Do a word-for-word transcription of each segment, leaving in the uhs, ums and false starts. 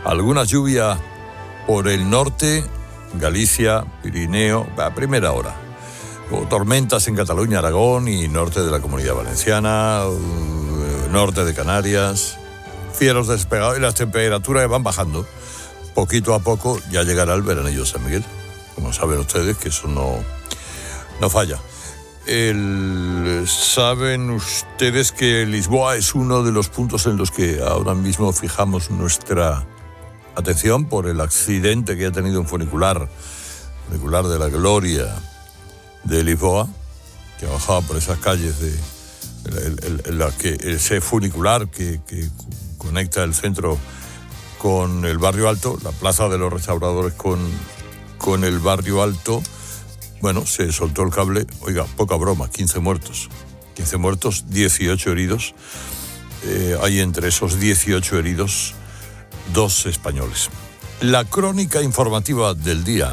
Alguna lluvia por el norte, Galicia, Pirineo, a primera hora. Luego tormentas en Cataluña, Aragón y norte de la Comunidad Valenciana, norte de Canarias. Fieros despegados y las temperaturas van bajando. Poquito a poco ya llegará el veranillo San Miguel. Como saben ustedes que eso no, no falla. El, saben ustedes que Lisboa es uno de los puntos en los que ahora mismo fijamos nuestra atención por el accidente que ha tenido un funicular, funicular de la Gloria de Lisboa, que bajaba por esas calles de el, el, el, la que, ese funicular que, que conecta el centro con el barrio alto, la plaza de los restauradores con, con el barrio alto. Bueno, se soltó el cable, oiga, poca broma, quince muertos. quince muertos, dieciocho heridos. Eh, hay entre esos dieciocho heridos dos españoles. La crónica informativa del día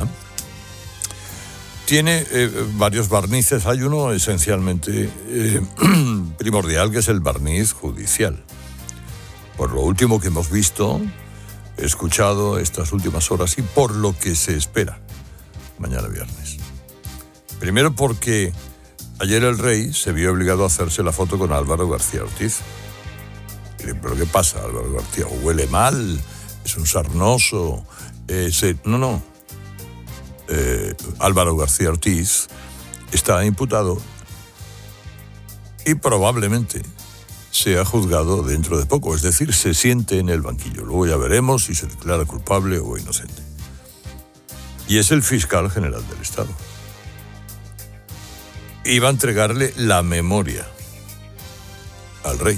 tiene eh, varios barnices. Hay uno esencialmente eh, primordial, que es el barniz judicial. Por lo último que hemos visto, escuchado estas últimas horas y por lo que se espera mañana viernes. Primero porque ayer el rey se vio obligado a hacerse la foto con Álvaro García Ortiz. ¿Pero qué pasa, Álvaro García? ¿Huele mal? ¿Es un sarnoso? Eh, se... No, no. Eh, Álvaro García Ortiz está imputado y probablemente sea juzgado dentro de poco. Es decir, se siente en el banquillo. Luego ya veremos si se declara culpable o inocente. Y es el fiscal general del Estado. Iba a entregarle la memoria al rey.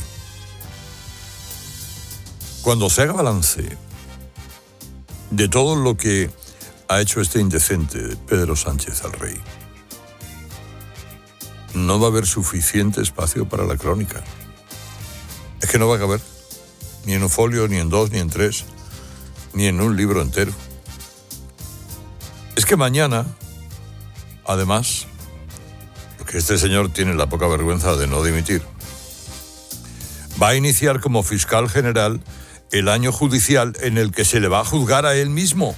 Cuando se haga balance de todo lo que ha hecho este indecente Pedro Sánchez al rey, no va a haber suficiente espacio para la crónica. Es que no va a caber, ni en un folio, ni en dos, ni en tres, ni en un libro entero. Es que mañana, además, porque este señor tiene la poca vergüenza de no dimitir, va a iniciar como fiscal general el año judicial en el que se le va a juzgar a él mismo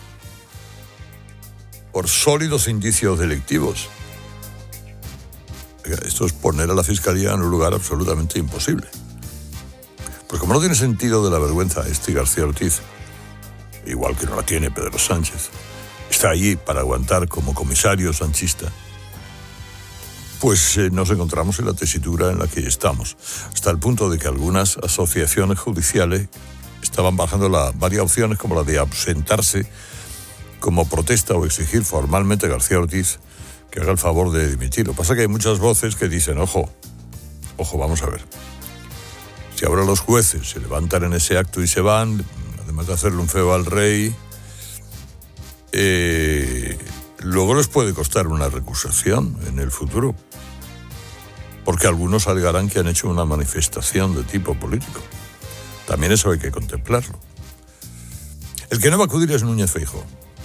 por sólidos indicios delictivos. Esto es poner a la fiscalía en un lugar absolutamente imposible. Pues como no tiene sentido de la vergüenza este García Ortiz, igual que no la tiene Pedro Sánchez, está allí para aguantar como comisario sanchista, pues eh, nos encontramos en la tesitura en la que estamos, hasta el punto de que algunas asociaciones judiciales estaban bajando la, varias opciones, como la de ausentarse como protesta o exigir formalmente a García Ortiz que haga el favor de dimitir. Lo que pasa es que hay muchas voces que dicen, ojo, ojo, vamos a ver. Si ahora los jueces se levantan en ese acto y se van, además de hacerle un feo al rey, eh, luego les puede costar una recusación en el futuro, porque algunos alegarán que han hecho una manifestación de tipo político. También eso hay que contemplarlo. El que no va a acudir es Núñez Feijóo.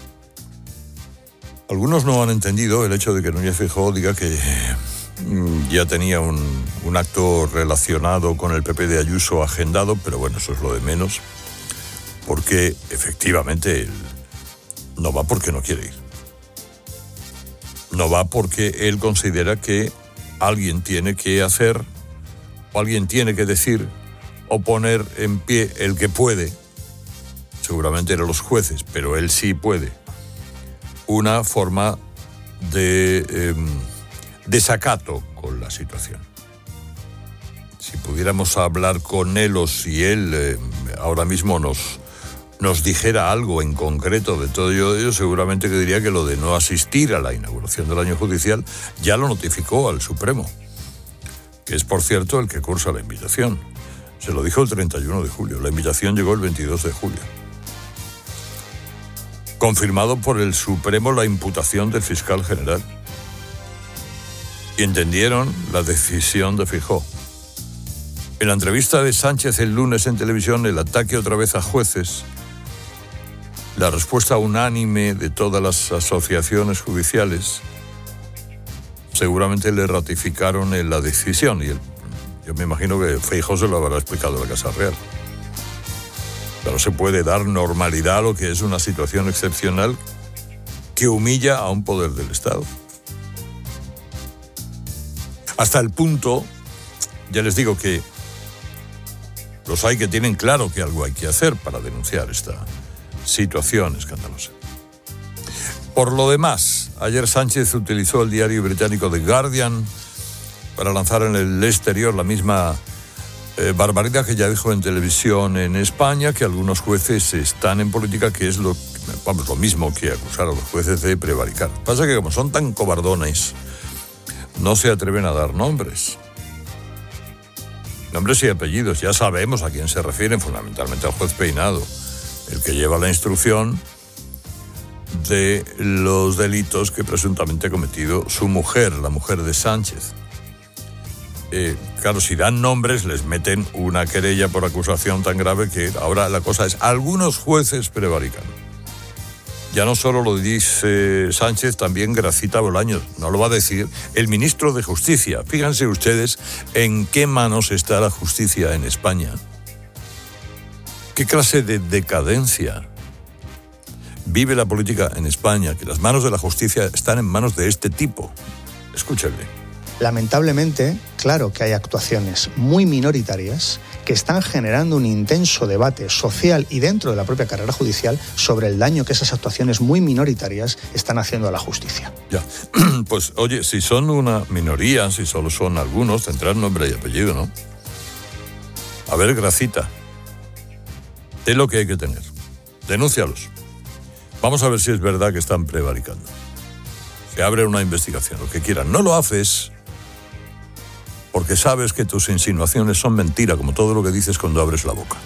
Algunos no han entendido el hecho de que Núñez Feijóo diga que ya tenía un, un acto relacionado con el P P de Ayuso agendado, pero bueno, eso es lo de menos, porque efectivamente él no va porque no quiere ir. No va porque él considera que alguien tiene que hacer, o alguien tiene que decir, o poner en pie el que puede, seguramente eran los jueces, pero él sí puede, una forma de eh, desacato con la situación. Si pudiéramos hablar con él o si él eh, ahora mismo nos, nos dijera algo en concreto de todo ello, seguramente que diría que lo de no asistir a la inauguración del año judicial ya lo notificó al Supremo, que es, por cierto, el que cursa la invitación. Se lo dijo el treinta y uno de julio. La invitación llegó el veintidós de julio. Confirmado por el Supremo la imputación del fiscal general. Y entendieron la decisión de Feijóo. En la entrevista de Sánchez el lunes en televisión, el ataque otra vez a jueces, la respuesta unánime de todas las asociaciones judiciales, seguramente le ratificaron en la decisión. Y el, yo me imagino que Feijóo se lo habrá explicado a la Casa Real. No se puede dar normalidad a lo que es una situación excepcional que humilla a un poder del Estado. Hasta el punto, ya les digo que los hay que tienen claro que algo hay que hacer para denunciar esta situación escandalosa. Por lo demás, ayer Sánchez utilizó el diario británico The Guardian para lanzar en el exterior la misma eh, barbaridad que ya dijo en televisión en España, que algunos jueces están en política, que es lo, vamos, lo mismo que acusar a los jueces de prevaricar. Pasa que como son tan cobardones, no se atreven a dar nombres. Nombres y apellidos, ya sabemos a quién se refieren, fundamentalmente al juez Peinado, el que lleva la instrucción de los delitos que presuntamente ha cometido su mujer, la mujer de Sánchez. Eh, claro, si dan nombres, les meten una querella por acusación tan grave que ahora la cosa es, algunos jueces prevarican. Ya no solo lo dice Sánchez, también Gracita Bolaños, no lo va a decir el ministro de Justicia. Fíjense ustedes en qué manos está la justicia en España. ¿Qué clase de decadencia vive la política en España? Que las manos de la justicia están en manos de este tipo. Escúchenle. Lamentablemente, claro que hay actuaciones muy minoritarias que están generando un intenso debate social y dentro de la propia carrera judicial sobre el daño que esas actuaciones muy minoritarias están haciendo a la justicia. Ya, pues oye, si son una minoría, si solo son algunos, tendrán nombre y apellido, ¿no? A ver, Gracita, ten lo que hay que tener. Denúncialos. Vamos a ver si es verdad que están prevaricando. Se abre una investigación, lo que quieran. No lo haces porque sabes que tus insinuaciones son mentira, como todo lo que dices cuando abres la boca.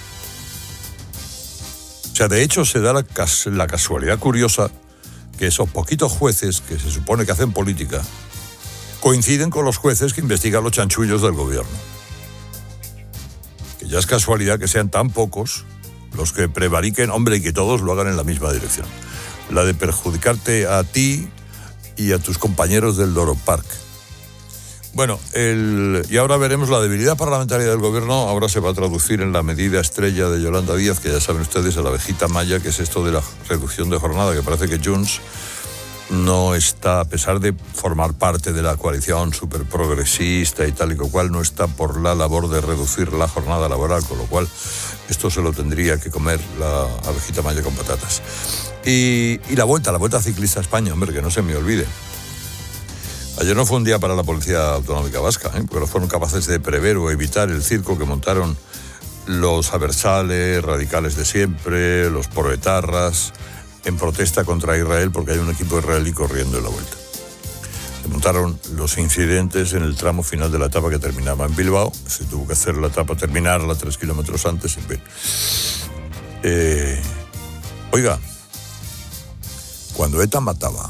O sea, de hecho, se da la, cas- la casualidad curiosa que esos poquitos jueces que se supone que hacen política coinciden con los jueces que investigan los chanchullos del gobierno. Que ya es casualidad que sean tan pocos los que prevariquen, hombre, y que todos lo hagan en la misma dirección. La de perjudicarte a ti y a tus compañeros del Doro Park. Bueno, el, y ahora veremos la debilidad parlamentaria del gobierno. Ahora se va a traducir en la medida estrella de Yolanda Díaz, que ya saben ustedes, a la abejita maya, que es esto de la reducción de jornada, que parece que Junts no está, a pesar de formar parte de la coalición súper progresista y tal y cual, no está por la labor de reducir la jornada laboral, con lo cual esto se lo tendría que comer la abejita maya con patatas. Y, y la vuelta, la vuelta ciclista a España, hombre, que no se me olvide. Ayer no fue un día para la Policía Autonómica Vasca, ¿eh? Porque no fueron capaces de prever o evitar el circo que montaron los aversales, radicales de siempre, los proetarras, en protesta contra Israel, porque hay un equipo israelí corriendo en la vuelta. Se montaron los incidentes en el tramo final de la etapa que terminaba en Bilbao. Se tuvo que hacer la etapa, terminarla tres kilómetros antes. En fin. Eh, oiga, cuando ETA mataba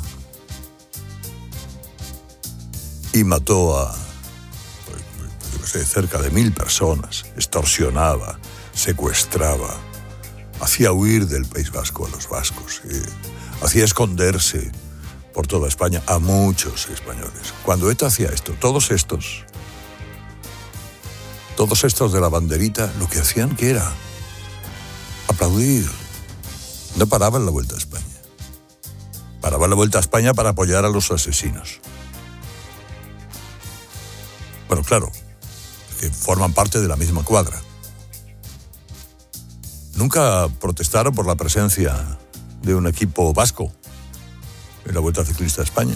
y mató a, pues, yo qué sé, cerca de mil personas, extorsionaba, secuestraba, hacía huir del País Vasco a los vascos, eh, hacía esconderse por toda España a muchos españoles. Cuando ETA hacía esto, todos estos, todos estos de la banderita, lo que hacían que era aplaudir. No paraban la Vuelta a España. Paraban la Vuelta a España para apoyar a los asesinos. Bueno, claro, que forman parte de la misma cuadra. Nunca protestaron por la presencia de un equipo vasco en la Vuelta Ciclista a España.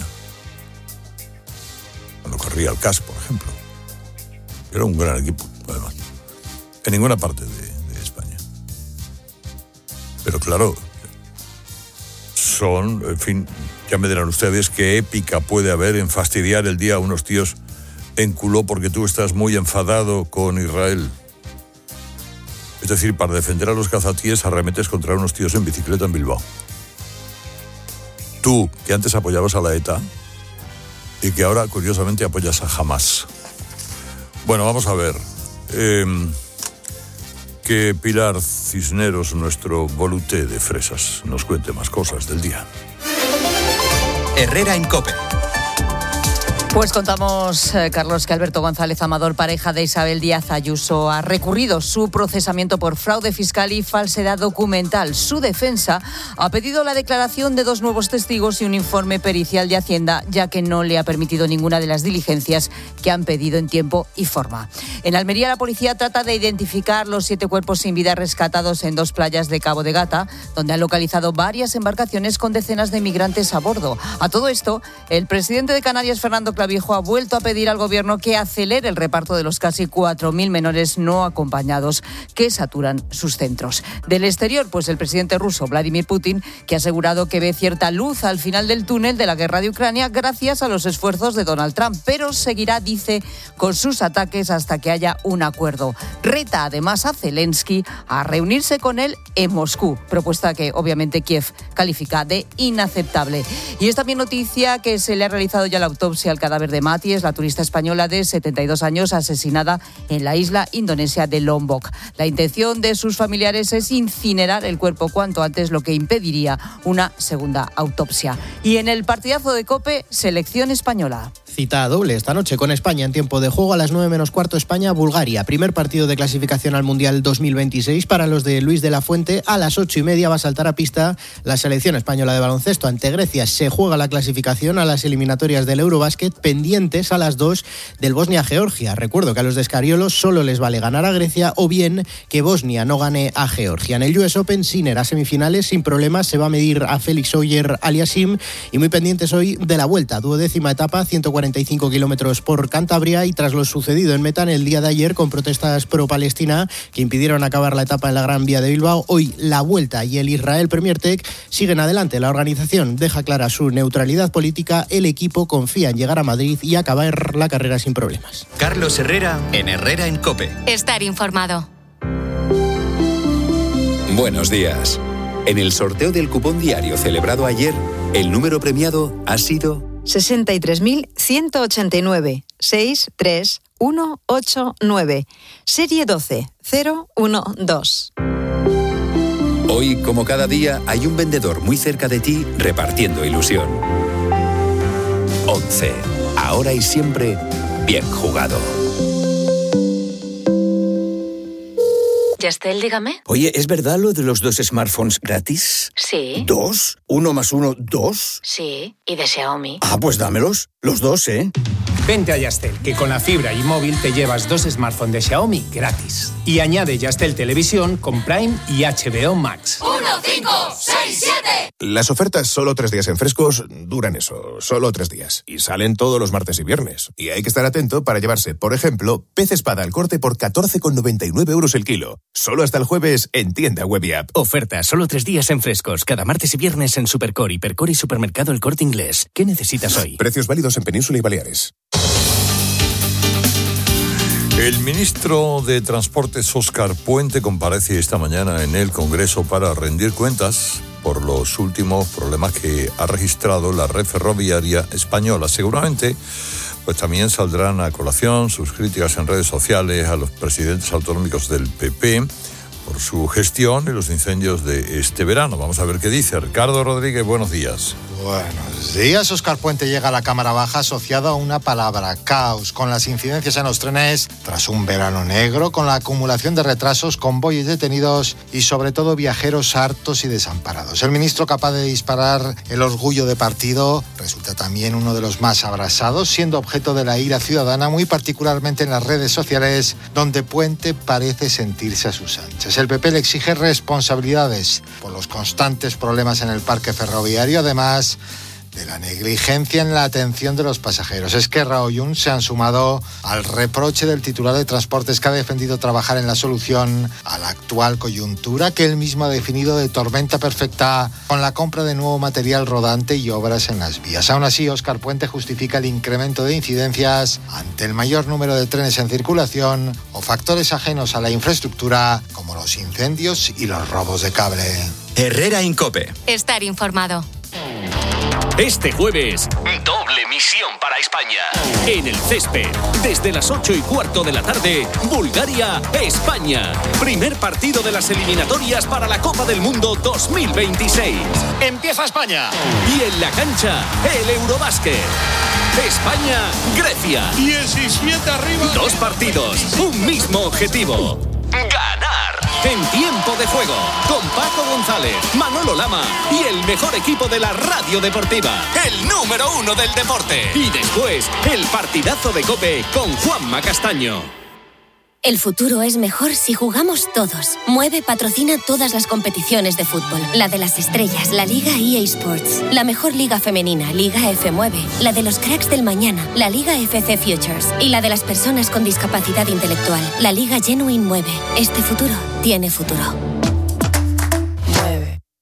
Cuando corría el C A S, por ejemplo. Era un gran equipo, además. En ninguna parte de, de España. Pero claro, son, en fin, ya me dirán ustedes qué épica puede haber en fastidiar el día a unos tíos en culó porque tú estás muy enfadado con Israel. Es decir, para defender a los cazatíes arremetes contra unos tíos en bicicleta en Bilbao. Tú, que antes apoyabas a la ETA y que ahora, curiosamente, apoyas a Hamas. Bueno, vamos a ver. Eh, que Pilar Cisneros, nuestro voluté de fresas, nos cuente más cosas del día. Herrera en COPE. Pues contamos, eh, Carlos, que Alberto González Amador, pareja de Isabel Díaz Ayuso, ha recurrido su procesamiento por fraude fiscal y falsedad documental. Su defensa ha pedido la declaración de dos nuevos testigos y un informe pericial de Hacienda, ya que no le ha permitido ninguna de las diligencias que han pedido en tiempo y forma. En Almería, la policía trata de identificar los siete cuerpos sin vida rescatados en dos playas de Cabo de Gata, donde han localizado varias embarcaciones con decenas de migrantes a bordo. A todo esto, el presidente de Canarias, Fernando Clavijo, ha vuelto a pedir al Gobierno que acelere el reparto de los casi cuatro mil menores no acompañados que saturan sus centros. Del exterior, pues el presidente ruso, Vladimir Putin, que ha asegurado que ve cierta luz al final del túnel de la guerra de Ucrania gracias a los esfuerzos de Donald Trump, pero seguirá, dice, con sus ataques hasta que haya un acuerdo. Reta además a Zelensky a reunirse con él en Moscú, propuesta que obviamente Kiev califica de inaceptable. Y es también noticia que se le ha realizado ya la autopsia al cadáver de Mati, es la turista española de setenta y dos años asesinada en la isla indonesia de Lombok. La intención de sus familiares es incinerar el cuerpo cuanto antes, lo que impediría una segunda autopsia. Y en el partidazo de COPE, selección española. Cita doble esta noche con España en tiempo de juego a las nueve menos cuarto, España-Bulgaria. Primer partido de clasificación al Mundial dos mil veintiséis para los de Luis de la Fuente. A las ocho y media va a saltar a pista la selección española de baloncesto ante Grecia. Se juega la clasificación a las eliminatorias del Eurobásquet, pendientes a las dos del Bosnia-Georgia. Recuerdo que a los de Scariolo solo les vale ganar a Grecia o bien que Bosnia no gane a Georgia. En el U S Open, Sinner a semifinales sin problemas. Se va a medir a Félix Auger Aliassime y muy pendientes hoy de la vuelta. Duodécima etapa, ciento cuarenta y cinco kilómetros por Cantabria, y tras lo sucedido en Meta en el día de ayer con protestas pro-Palestina que impidieron acabar la etapa en la Gran Vía de Bilbao, hoy la vuelta y el Israel Premier Tech siguen adelante. La organización deja clara su neutralidad política. El equipo confía en llegar a Madrid y acabar la carrera sin problemas. Carlos Herrera en Herrera en COPE. Estar informado. Buenos días. En el sorteo del cupón diario celebrado ayer, el número premiado ha sido sesenta y tres mil ciento ochenta y nueve, seis tres uno ocho nueve, serie doce cero uno dos. Hoy, como cada día, hay un vendedor muy cerca de ti repartiendo ilusión. once. Ahora y siempre, bien jugado. Yastel, dígame. Oye, ¿es verdad lo de los dos smartphones gratis? Sí. ¿Dos? ¿Uno más uno, dos? Sí, y de Xiaomi. Ah, pues dámelos, los dos, ¿eh? Vente a Yastel, que con la fibra y móvil te llevas dos smartphones de Xiaomi gratis. Y añade Yastel Televisión con Prime y H B O Max. uno, cinco, seis, siete. Las ofertas solo tres días en Frescos duran eso, solo tres días. Y salen todos los martes y viernes. Y hay que estar atento para llevarse, por ejemplo, pez espada al corte por catorce con noventa y nueve euros el kilo. Solo hasta el jueves en tienda web y app. Oferta solo tres días en Frescos, cada martes y viernes en Supercore, Hipercore y Supermercado El Corte Inglés. ¿Qué necesitas hoy? Precios válidos en Península y Baleares. El ministro de Transportes, Óscar Puente, comparece esta mañana en el Congreso para rendir cuentas por los últimos problemas que ha registrado la red ferroviaria española. Seguramente, pues también saldrán a colación sus críticas en redes sociales a los presidentes autonómicos del P P por su gestión y los incendios de este verano. Vamos a ver qué dice. Ricardo Rodríguez, buenos días. Buenos días. Óscar Puente llega a la Cámara Baja asociado a una palabra: caos, con las incidencias en los trenes tras un verano negro, con la acumulación de retrasos, convoyes detenidos y sobre todo viajeros hartos y desamparados. El ministro, capaz de disparar el orgullo de partido, resulta también uno de los más abrasados, siendo objeto de la ira ciudadana, muy particularmente en las redes sociales, donde Puente parece sentirse a sus anchas. El P P le exige responsabilidades por los constantes problemas en el parque ferroviario, además de la negligencia en la atención de los pasajeros. Esquerra y Junts se han sumado al reproche del titular de Transportes, que ha defendido trabajar en la solución a la actual coyuntura, que él mismo ha definido de tormenta perfecta, con la compra de nuevo material rodante y obras en las vías. Aún así, Óscar Puente justifica el incremento de incidencias ante el mayor número de trenes en circulación o factores ajenos a la infraestructura, como los incendios y los robos de cable. Herrera en COPE. Estar informado. Este jueves, doble misión para España. En el césped, desde las ocho y cuarto de la tarde, Bulgaria-España. Primer partido de las eliminatorias para la Copa del Mundo dos mil veintiséis. ¡Empieza España! Y en la cancha, el Eurobásquet. España-Grecia. diecisiete arriba. Dos partidos, un mismo objetivo. Ganar. En tiempo de juego, con Paco González, Manolo Lama y el mejor equipo de la radio deportiva, el número uno del deporte. Y después, el partidazo de COPE con Juanma Castaño. El futuro es mejor si jugamos todos. Mueve patrocina todas las competiciones de fútbol. La de las estrellas, la Liga E A Sports. La mejor liga femenina, Liga F Mueve. La de los cracks del mañana, la Liga F C Futures. Y la de las personas con discapacidad intelectual, la Liga Genuine Mueve. Este futuro tiene futuro. Mueve.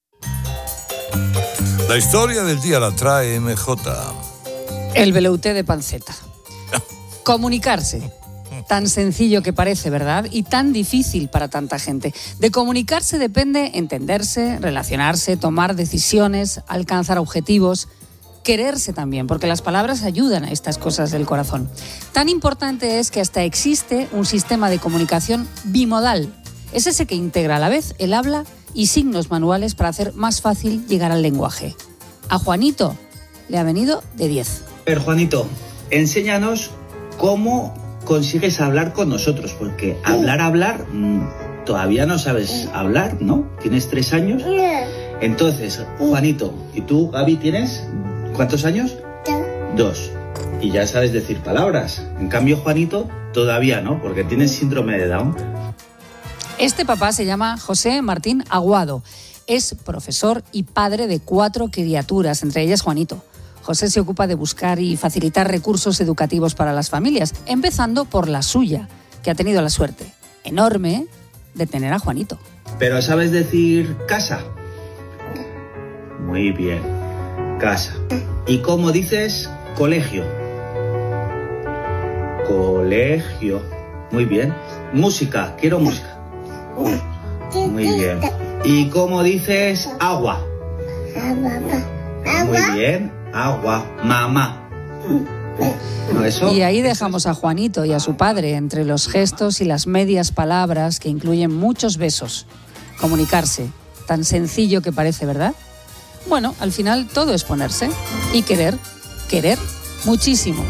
La historia del día la trae M J. El veleuté de panceta. Comunicarse. Tan sencillo que parece, ¿verdad? Y tan difícil para tanta gente. De comunicarse depende entenderse, relacionarse, tomar decisiones, alcanzar objetivos, quererse también, porque las palabras ayudan a estas cosas del corazón. Tan importante es que hasta existe un sistema de comunicación bimodal. Es ese que integra a la vez el habla y signos manuales para hacer más fácil llegar al lenguaje. A Juanito le ha venido de diez. Pero Juanito, enséñanos cómo consigues hablar con nosotros, porque hablar, hablar, mmm, todavía no sabes hablar, ¿no? ¿Tienes tres años? Entonces, Juanito, ¿y tú, Gaby, tienes cuántos años? Dos. Y ya sabes decir palabras. En cambio, Juanito, todavía no, porque tienes síndrome de Down. Este papá se llama José Martín Aguado. Es profesor y padre de cuatro criaturas, entre ellas Juanito. José se ocupa de buscar y facilitar recursos educativos para las familias, empezando por la suya, que ha tenido la suerte enorme de tener a Juanito. ¿Pero sabes decir casa? Muy bien, casa. ¿Y cómo dices colegio? Colegio. Muy bien. Música, quiero música. Muy bien. ¿Y cómo dices agua? Muy bien. Agua, mamá. ¿No eso? Y ahí dejamos a Juanito y a su padre entre los gestos y las medias palabras que incluyen muchos besos. Comunicarse, tan sencillo que parece, ¿verdad? Bueno, al final todo es ponerse y querer, querer muchísimo.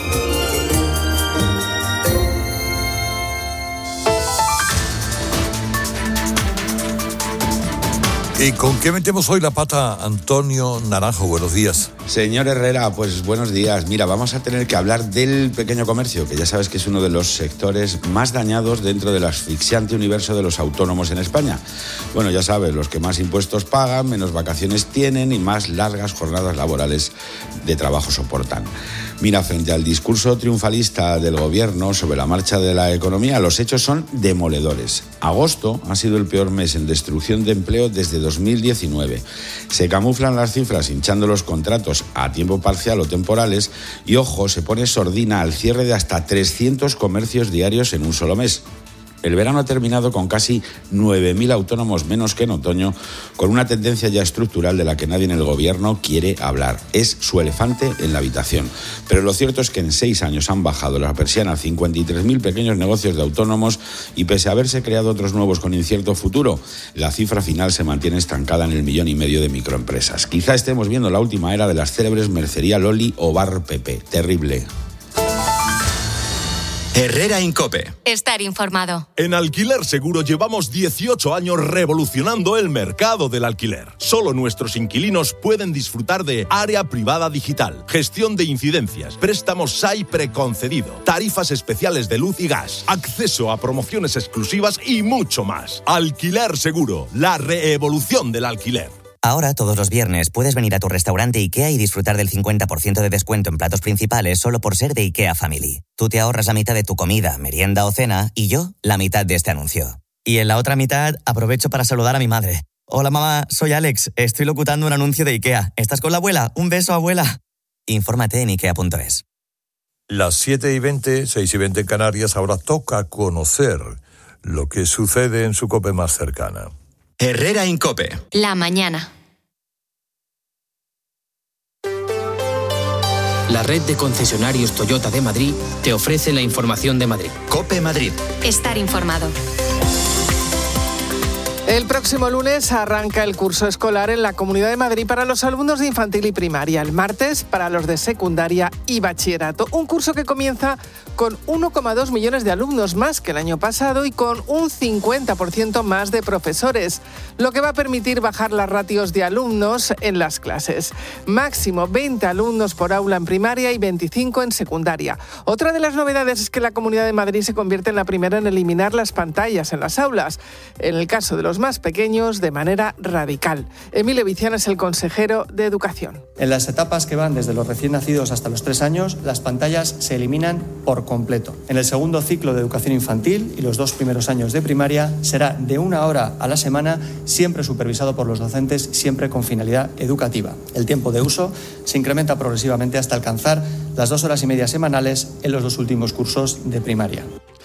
¿Y con qué metemos hoy la pata, Antonio Naranjo? Buenos días. Señor Herrera, pues buenos días. Mira, vamos a tener que hablar del pequeño comercio, que ya sabes que es uno de los sectores más dañados dentro del asfixiante universo de los autónomos en España. Bueno, ya sabes, los que más impuestos pagan, menos vacaciones tienen y más largas jornadas laborales de trabajo soportan. Mira, frente al discurso triunfalista del gobierno sobre la marcha de la economía, los hechos son demoledores. Agosto ha sido el peor mes en destrucción de empleo desde dos mil diecinueve. Se camuflan las cifras hinchando los contratos a tiempo parcial o temporales y, ojo, se pone sordina al cierre de hasta trescientos comercios diarios en un solo mes. El verano ha terminado con casi nueve mil autónomos menos que en otoño, con una tendencia ya estructural de la que nadie en el gobierno quiere hablar. Es su elefante en la habitación. Pero lo cierto es que en seis años han bajado la persiana a cincuenta y tres mil pequeños negocios de autónomos y, pese a haberse creado otros nuevos con incierto futuro, la cifra final se mantiene estancada en el millón y medio de microempresas. Quizá estemos viendo la última era de las célebres Mercería Loli o Bar Pepe. Terrible. Herrera en COPE. Estar informado. En Alquiler Seguro llevamos dieciocho años revolucionando el mercado del alquiler. Solo nuestros inquilinos pueden disfrutar de área privada digital, gestión de incidencias, préstamos S A I preconcedido, tarifas especiales de luz y gas, acceso a promociones exclusivas y mucho más. Alquiler Seguro, la reevolución del alquiler. Ahora, todos los viernes, puedes venir a tu restaurante IKEA y disfrutar del cincuenta por ciento de descuento en platos principales solo por ser de IKEA Family. Tú te ahorras la mitad de tu comida, merienda o cena y yo la mitad de este anuncio. Y en la otra mitad aprovecho para saludar a mi madre. Hola mamá, soy Alex, estoy locutando un anuncio de IKEA. ¿Estás con la abuela? Un beso, abuela. Infórmate en ikea punto es. Las siete y veinte, seis y veinte en Canarias, ahora toca conocer lo que sucede en su COPE más cercana. Herrera en COPE. La mañana. La red de concesionarios Toyota de Madrid te ofrece la información de Madrid. COPE Madrid. Estar informado. El próximo lunes arranca el curso escolar en la Comunidad de Madrid para los alumnos de infantil y primaria. El martes para los de secundaria y bachillerato. Un curso que comienza con uno coma dos millones de alumnos más que el año pasado y con un cincuenta por ciento más de profesores, lo que va a permitir bajar las ratios de alumnos en las clases. Máximo veinte alumnos por aula en primaria y veinticinco en secundaria. Otra de las novedades es que la Comunidad de Madrid se convierte en la primera en eliminar las pantallas en las aulas. En el caso de los más pequeños, de manera radical. Emilio Viciana es el consejero de Educación. En las etapas que van desde los recién nacidos hasta los tres años, las pantallas se eliminan por completo. En el segundo ciclo de educación infantil y los dos primeros años de primaria será de una hora a la semana, siempre supervisado por los docentes, siempre con finalidad educativa. El tiempo de uso se incrementa progresivamente hasta alcanzar las dos horas y media semanales en los dos últimos cursos de primaria.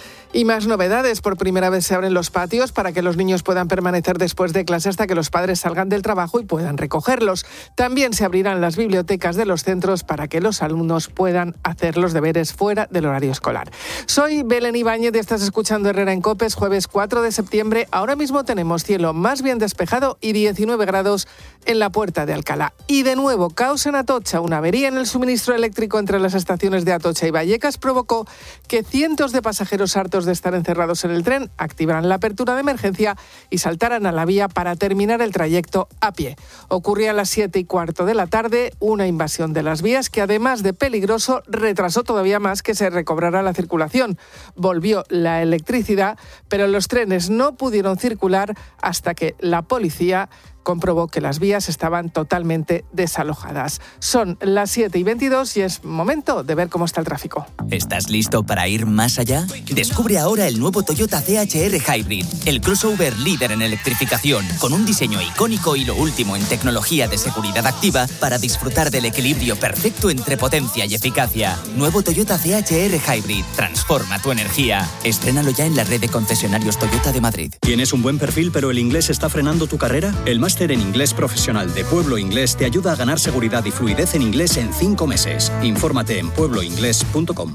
Y más novedades. Por primera vez se abren los patios para que los niños puedan permanecer después de clase hasta que los padres salgan del trabajo y puedan recogerlos. También se abrirán las bibliotecas de los centros para que los alumnos puedan hacer los deberes fuera del horario escolar. Soy Belén Ibáñez y estás escuchando Herrera en COPE, jueves cuatro de septiembre. Ahora mismo tenemos cielo más bien despejado y diecinueve grados en la Puerta de Alcalá. Y de nuevo, caos en Atocha. Una avería en el suministro eléctrico entre las estaciones de Atocha y Vallecas provocó que cientos de pasajeros hartos de estar encerrados en el tren activaran la apertura de emergencia y saltaran a la vía para terminar el trayecto a pie. Ocurría a las siete y cuarto de la tarde una invasión de las vías que, además de peligroso, retrasó todavía más que se recobrara la circulación. Volvió la electricidad, pero los trenes no pudieron circular hasta que la policía comprobó que las vías estaban totalmente desalojadas. Son las siete y veintidós y es momento de ver cómo está el tráfico. ¿Estás listo para ir más allá? Descubre ahora el nuevo Toyota C H R Hybrid, el crossover líder en electrificación, con un diseño icónico y lo último en tecnología de seguridad activa para disfrutar del equilibrio perfecto entre potencia y eficacia. Nuevo Toyota C H R Hybrid, transforma tu energía. Estrénalo ya en la red de concesionarios Toyota de Madrid. ¿Tienes un buen perfil pero el inglés está frenando tu carrera? El máster en inglés profesional de Pueblo Inglés te ayuda a ganar seguridad y fluidez en inglés en cinco meses. Infórmate en pueblo inglés punto com.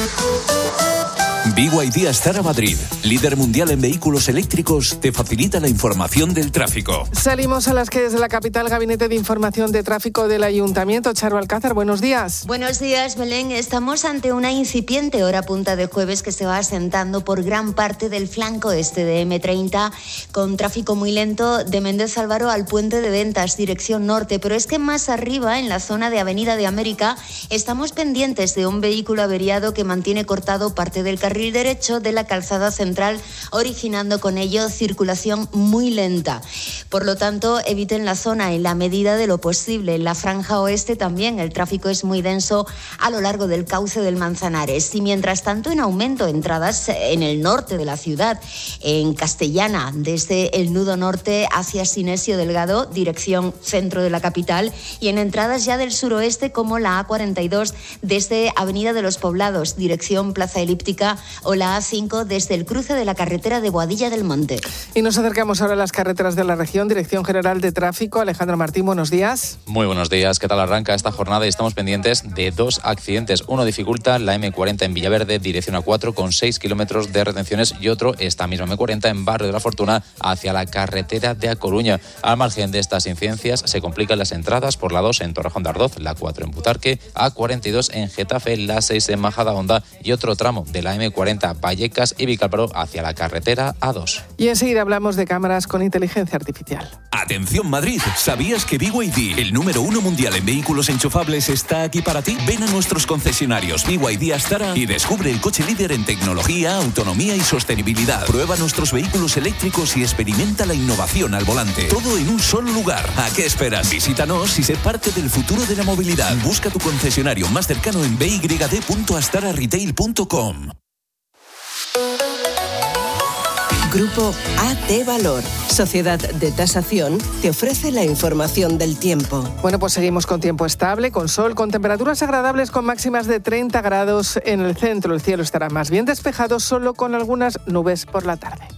B Y D Astara Madrid, líder mundial en vehículos eléctricos, te facilita la información del tráfico. Salimos a las calles de la capital. Gabinete de Información de Tráfico del Ayuntamiento. Charo Alcázar, buenos días. Buenos días, Belén. Estamos ante una incipiente hora punta de jueves que se va asentando por gran parte del flanco este de eme treinta, con tráfico muy lento de Méndez Álvaro al Puente de Ventas, dirección norte. Pero es que más arriba, en la zona de Avenida de América, estamos pendientes de un vehículo averiado que mantiene cortado parte del carril derecho de la calzada central, originando con ello circulación muy lenta. Por lo tanto, eviten la zona en la medida de lo posible. En la franja oeste también el tráfico es muy denso a lo largo del cauce del Manzanares. Y mientras tanto, en aumento entradas en el norte de la ciudad, en Castellana, desde el nudo norte hacia Sinesio Delgado, dirección centro de la capital, y en entradas ya del suroeste como la A cuarenta y dos desde Avenida de los Poblados, dirección Plaza Elíptica, o la A cinco desde el cruce de la carretera de Boadilla del Monte. Y nos acercamos ahora a las carreteras de la región. Dirección General de Tráfico, Alejandro Martín, buenos días. Muy buenos días. ¿Qué tal arranca esta jornada? Y estamos pendientes de dos accidentes. Uno dificulta la eme cuarenta en Villaverde, dirección A cuatro, con seis kilómetros de retenciones, y otro, esta misma eme cuarenta en Barrio de la Fortuna, hacia la carretera de A Coruña. Al margen de estas incidencias, se complican las entradas por la dos en Torrejón de Ardoz, la cuatro en Butarque, A cuarenta y dos en Getafe, la seis en Majadahonda y otro tramo de la eme cuarenta Vallecas y Vicálvaro hacia la carretera A dos. Y enseguida hablamos de cámaras con inteligencia artificial. Atención Madrid, ¿sabías que B Y D, el número uno mundial en vehículos enchufables, está aquí para ti? Ven a nuestros concesionarios B Y D Astara y descubre el coche líder en tecnología, autonomía y sostenibilidad. Prueba nuestros vehículos eléctricos y experimenta la innovación al volante. Todo en un solo lugar. ¿A qué esperas? Visítanos y sé parte del futuro de la movilidad. Busca tu concesionario más cercano en b y d punto astara retail punto com. Grupo A T Valor, Sociedad de Tasación, te ofrece la información del tiempo. Bueno, pues seguimos con tiempo estable, con sol, con temperaturas agradables, con máximas de treinta grados en el centro. El cielo estará más bien despejado, solo con algunas nubes por la tarde.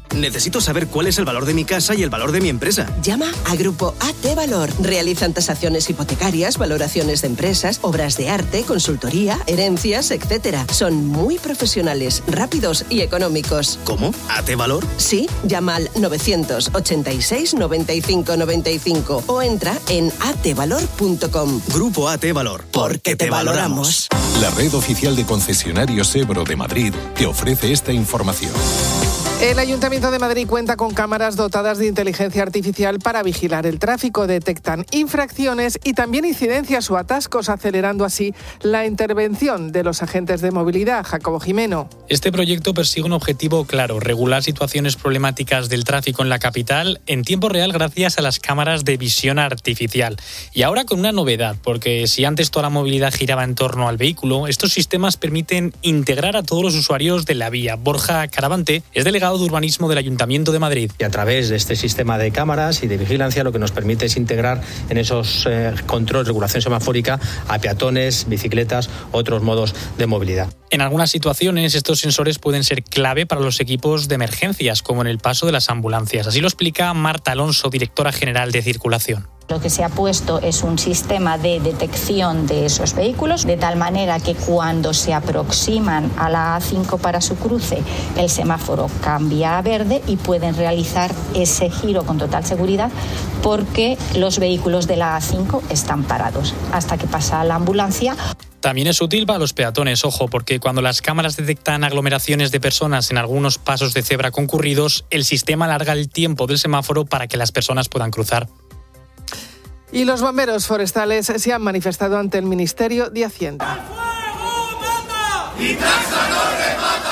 Necesito saber cuál es el valor de mi casa y el valor de mi empresa. Llama a Grupo A T Valor. Realizan tasaciones hipotecarias, valoraciones de empresas, obras de arte, consultoría, herencias, etcétera. Son muy profesionales, rápidos y económicos. ¿Cómo? ¿A T Valor? Sí, llama al novecientos ochenta y seis noventa y cinco noventa y cinco o entra en a t valor punto com. Grupo A T Valor. Porque te valoramos. La red oficial de concesionarios Ebro de Madrid te ofrece esta información. El Ayuntamiento de Madrid cuenta con cámaras dotadas de inteligencia artificial para vigilar el tráfico. Detectan infracciones y también incidencias o atascos, acelerando así la intervención de los agentes de movilidad. Jacobo Jimeno. Este proyecto persigue un objetivo claro: regular situaciones problemáticas del tráfico en la capital en tiempo real gracias a las cámaras de visión artificial. Y ahora con una novedad, porque si antes toda la movilidad giraba en torno al vehículo, estos sistemas permiten integrar a todos los usuarios de la vía. Borja Caravante es delegado de Urbanismo del Ayuntamiento de Madrid. Y a través de este sistema de cámaras y de vigilancia lo que nos permite es integrar en esos eh, controles, regulación semafórica a peatones, bicicletas, otros modos de movilidad. En algunas situaciones estos sensores pueden ser clave para los equipos de emergencias, como en el paso de las ambulancias. Así lo explica Marta Alonso, directora general de Circulación. Lo que se ha puesto es un sistema de detección de esos vehículos, de tal manera que cuando se aproximan a la A cinco para su cruce, el semáforo cambia a verde y pueden realizar ese giro con total seguridad porque los vehículos de la A cinco están parados hasta que pasa la ambulancia. También es útil para los peatones, ojo, porque cuando las cámaras detectan aglomeraciones de personas en algunos pasos de cebra concurridos, el sistema alarga el tiempo del semáforo para que las personas puedan cruzar. Y los bomberos forestales se han manifestado ante el Ministerio de Hacienda. ¡Y Traxa no remata!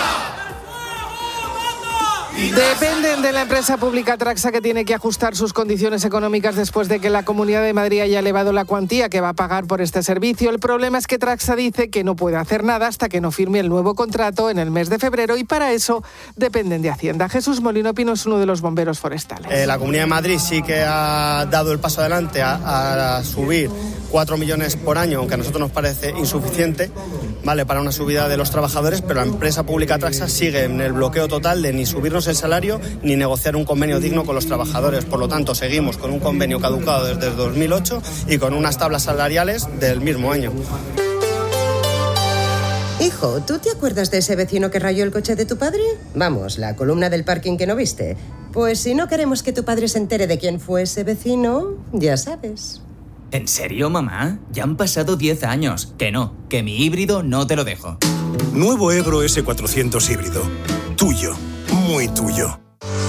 Dependen de la empresa pública Traxa, que tiene que ajustar sus condiciones económicas después de que la Comunidad de Madrid haya elevado la cuantía que va a pagar por este servicio. El problema es que Traxa dice que no puede hacer nada hasta que no firme el nuevo contrato en el mes de febrero y para eso dependen de Hacienda. Jesús Molino Pino es uno de los bomberos forestales. Eh, la Comunidad de Madrid sí que ha dado el paso adelante a, a subir cuatro millones por año, aunque a nosotros nos parece insuficiente, vale, para una subida de los trabajadores, pero la empresa pública Traxa sigue en el bloqueo total de ni subirnos el salario ni negociar un convenio digno con los trabajadores. Por lo tanto, seguimos con un convenio caducado desde el dos mil ocho y con unas tablas salariales del mismo año. Hijo, ¿tú te acuerdas de ese vecino que rayó el coche de tu padre? Vamos, la columna del parking que no viste. Pues si no queremos que tu padre se entere de quién fue ese vecino, ya sabes. ¿En serio, mamá? Ya han pasado diez años. Que no, que mi híbrido no te lo dejo. Nuevo Ebro ese cuatrocientos híbrido. Tuyo, muy tuyo.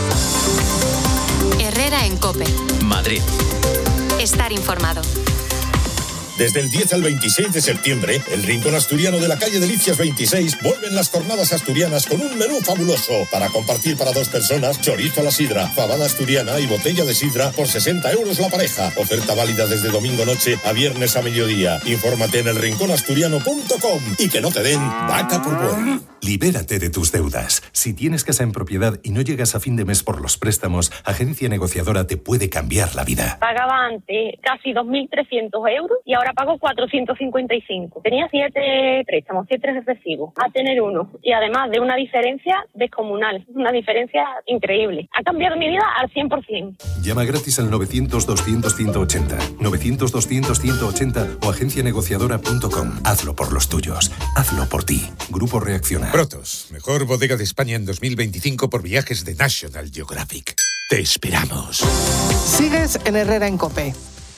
Herrera en COPE. Madrid. Estar informado. Desde el diez al veintiséis de septiembre, el Rincón Asturiano de la calle Delicias veintiséis vuelven las jornadas asturianas con un menú fabuloso para compartir para dos personas: chorizo a la sidra, fabada asturiana y botella de sidra por sesenta euros la pareja. Oferta válida desde domingo noche a viernes a mediodía. Infórmate en el rincón asturiano punto com y que no te den vaca por buey. Libérate de tus deudas. Si tienes casa en propiedad y no llegas a fin de mes por los préstamos, Agencia Negociadora te puede cambiar la vida. Pagaba antes casi dos mil trescientos euros y ahora pago cuatrocientos cincuenta y cinco. Tenía siete préstamos, siete recibos, a tener uno. Y además de una diferencia descomunal, una diferencia increíble. Ha cambiado mi vida al cien por ciento. Llama gratis al novecientos doscientos ciento ochenta, novecientos doscientos ciento ochenta o agencia negociadora punto com. Hazlo por los tuyos. Hazlo por ti. Grupo Reacciona. Protos, mejor bodega de España en dos mil veinticinco por viajes de National Geographic. Te esperamos. Sigues en Herrera en COPE.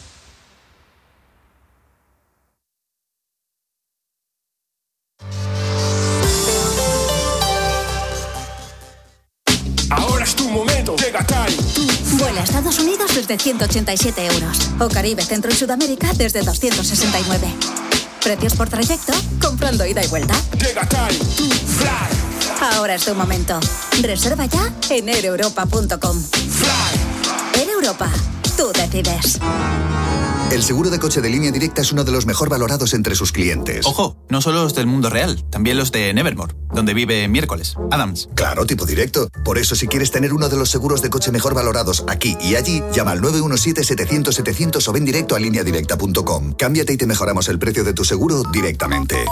Ahora es tu momento, llega Time. Vuela a Estados Unidos desde ciento ochenta y siete euros. O Caribe, Centro y Sudamérica desde doscientos sesenta y nueve. Precios por trayecto, comprando ida y vuelta. Llega Time to Fly. Ahora es tu momento. Reserva ya en air europa punto com. Fly. Air Europa, tú decides. El seguro de coche de Línea Directa es uno de los mejor valorados entre sus clientes. Ojo, no solo los del mundo real, también los de Nevermore, donde vive Miércoles, Adams. Claro, tipo directo. Por eso, si quieres tener uno de los seguros de coche mejor valorados aquí y allí, llama al nueve uno siete, setecientos, setecientos o ven directo a línea directa punto com. Cámbiate y te mejoramos el precio de tu seguro directamente.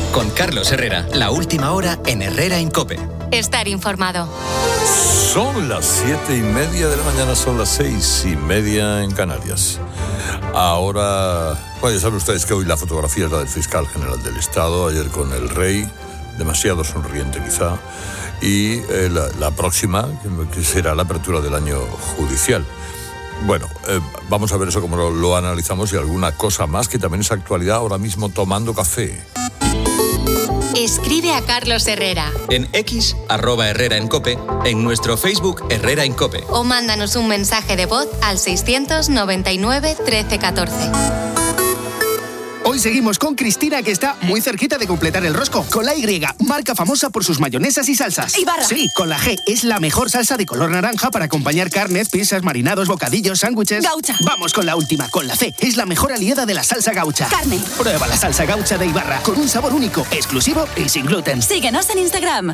Con Carlos Herrera, la última hora en Herrera en COPE. Estar informado. Son las siete y media de la mañana, son las seis y media en Canarias. Ahora, bueno, ya saben ustedes que hoy la fotografía es la del fiscal general del Estado, ayer con el rey, demasiado sonriente quizá, y eh, la, la próxima, que será la apertura del año judicial. Bueno, eh, vamos a ver eso como lo, lo analizamos y alguna cosa más que también es actualidad ahora mismo tomando café. Escribe a Carlos Herrera. En X, arroba Herrera en COPE, en nuestro Facebook Herrera en COPE. O mándanos un mensaje de voz al seiscientos noventa y nueve trece catorce. Hoy seguimos con Cristina, que está muy cerquita de completar el rosco. Con la Y, marca famosa por sus mayonesas y salsas. Ibarra. Sí, con la G, es la mejor salsa de color naranja para acompañar carnes, pizzas, marinados, bocadillos, sándwiches. Gaucha. Vamos con la última, con la C, es la mejor aliada de la salsa gaucha. Carne. Prueba la salsa gaucha de Ibarra, con un sabor único, exclusivo y sin gluten. Síguenos en Instagram.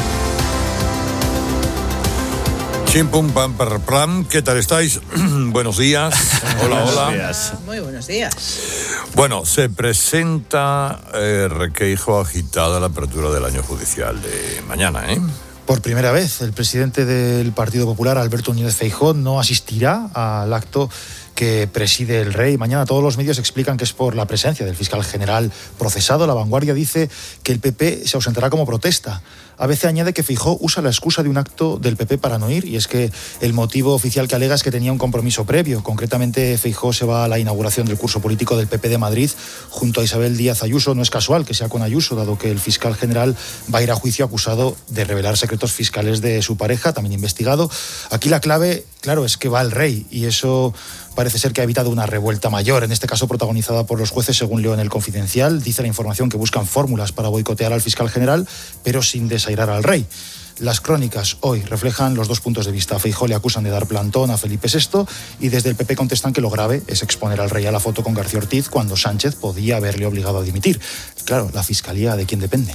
Chimpum pam par pam, ¿qué tal estáis? Buenos días. Hola, hola. Buenos días. Muy buenos días. Bueno, se presenta eh, requeijo agitada la apertura del año judicial de mañana, ¿eh? Por primera vez, el presidente del Partido Popular, Alberto Núñez Feijóo, no asistirá al acto que preside el rey. Mañana todos los medios explican que es por la presencia del fiscal general procesado. La Vanguardia dice que el P P se ausentará como protesta. A veces añade que Feijóo usa la excusa de un acto del P P para no ir, y es que el motivo oficial que alega es que tenía un compromiso previo. Concretamente, Feijóo se va a la inauguración del curso político del P P de Madrid junto a Isabel Díaz Ayuso. No es casual que sea con Ayuso, dado que el fiscal general va a ir a juicio acusado de revelar secretos fiscales de su pareja, también investigado. Aquí la clave, claro, es que va el rey, y eso parece ser que ha evitado una revuelta mayor, en este caso protagonizada por los jueces, según leo en El Confidencial. Dice la información que buscan fórmulas para boicotear al fiscal general, pero sin desairar al rey. Las crónicas hoy reflejan los dos puntos de vista. A Feijóo le acusan de dar plantón a Felipe sexto y desde el P P contestan que lo grave es exponer al rey a la foto con García Ortiz cuando Sánchez podía haberle obligado a dimitir. Claro, la fiscalía, ¿de quién depende?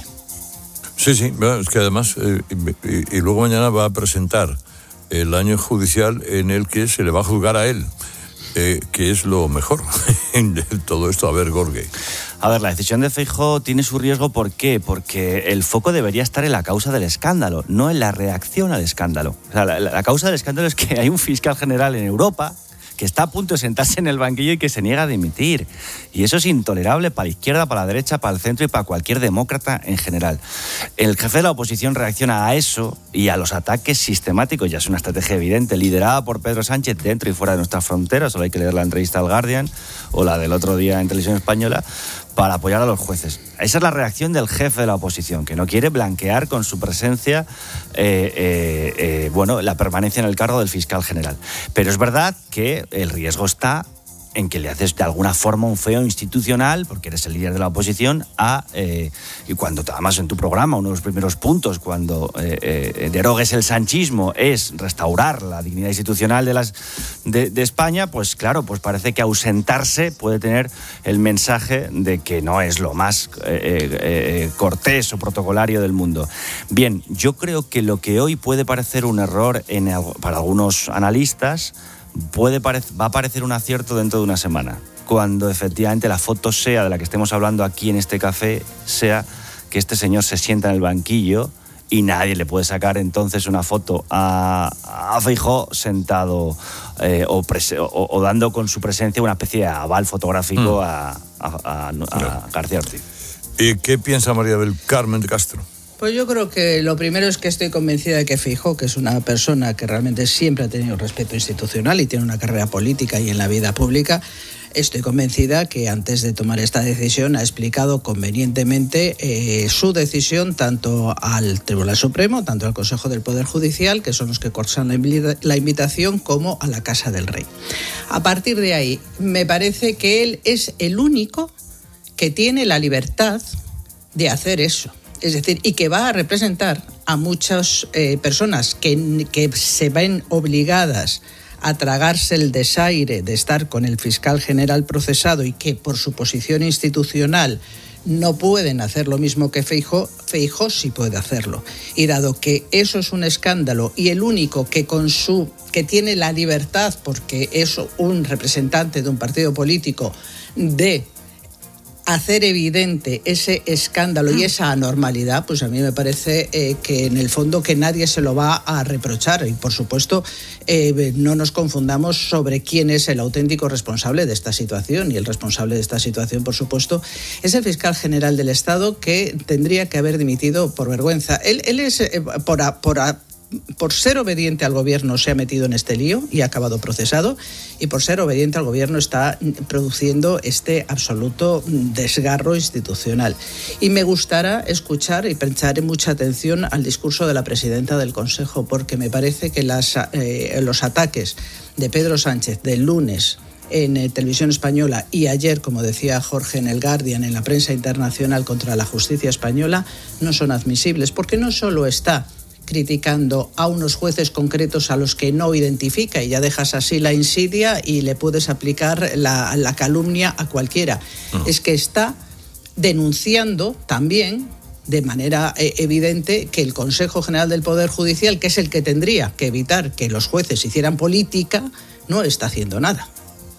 Sí, sí, es que además, eh, y, y luego mañana va a presentar el año judicial en el que se le va a juzgar a él. Eh, que es lo mejor de todo esto. A ver, Gorge. A ver, la decisión de Feijóo tiene su riesgo. ¿Por qué? Porque el foco debería estar en la causa del escándalo, no en la reacción al escándalo. O sea, la, la causa del escándalo es que hay un fiscal general en Europa que está a punto de sentarse en el banquillo y que se niega a dimitir. Y eso es intolerable para la izquierda, para la derecha, para el centro y para cualquier demócrata en general. El jefe de la oposición reacciona a eso y a los ataques sistemáticos. Ya es una estrategia evidente, liderada por Pedro Sánchez dentro y fuera de nuestras fronteras. Solo hay que leer la entrevista al Guardian o la del otro día en Televisión Española para apoyar a los jueces. Esa es la reacción del jefe de la oposición, que no quiere blanquear con su presencia eh, eh, eh, bueno, la permanencia en el cargo del fiscal general. Pero es verdad que el riesgo está en que le haces de alguna forma un feo institucional, porque eres el líder de la oposición, a eh, y cuando además en tu programa, uno de los primeros puntos, cuando eh, eh, derogues el sanchismo, es restaurar la dignidad institucional de, las, de, de España, pues claro, pues parece que ausentarse puede tener el mensaje de que no es lo más eh, eh, cortés o protocolario del mundo. Bien, yo creo que lo que hoy puede parecer un error en, para algunos analistas, Puede pare- va a parecer un acierto dentro de una semana, cuando efectivamente la foto sea, de la que estemos hablando aquí en este café, sea que este señor se sienta en el banquillo y nadie le puede sacar entonces una foto a, a Feijóo sentado eh, o, prese- o, o dando con su presencia una especie de aval fotográfico mm. a, a, a, a no. García Ortiz. ¿Y qué piensa María del Carmen de Castro? Pues yo creo que lo primero es que estoy convencida de que Feijóo, que es una persona que realmente siempre ha tenido respeto institucional y tiene una carrera política y en la vida pública, estoy convencida que antes de tomar esta decisión ha explicado convenientemente eh, su decisión tanto al Tribunal Supremo, tanto al Consejo del Poder Judicial, que son los que cortan la invitación, como a la Casa del Rey. A partir de ahí, me parece que él es el único que tiene la libertad de hacer eso. Es decir, y que va a representar a muchas eh, personas que, que se ven obligadas a tragarse el desaire de estar con el fiscal general procesado y que por su posición institucional no pueden hacer lo mismo que Feijóo. Feijóo sí puede hacerlo. Y dado que eso es un escándalo y el único que con su que tiene la libertad, porque es un representante de un partido político, de hacer evidente ese escándalo y esa anormalidad, pues a mí me parece eh, que en el fondo que nadie se lo va a reprochar. Y por supuesto eh, no nos confundamos sobre quién es el auténtico responsable de esta situación. Y el responsable de esta situación, por supuesto, es el fiscal general del Estado, que tendría que haber dimitido por vergüenza. Él, él es eh, por, a, por a, por ser obediente al gobierno se ha metido en este lío y ha acabado procesado, y por ser obediente al gobierno está produciendo este absoluto desgarro institucional. Y me gustará escuchar y prestaré mucha atención al discurso de la presidenta del Consejo, porque me parece que las, eh, los ataques de Pedro Sánchez del lunes en eh, Televisión Española y ayer, como decía Jorge, en el Guardian, en la prensa internacional, contra la justicia española, no son admisibles, porque no solo está criticando a unos jueces concretos a los que no identifica, y ya dejas así la insidia y le puedes aplicar la, la calumnia a cualquiera. Uh-huh. Es que está denunciando también de manera eh, evidente que el Consejo General del Poder Judicial, que es el que tendría que evitar que los jueces hicieran política, no está haciendo nada.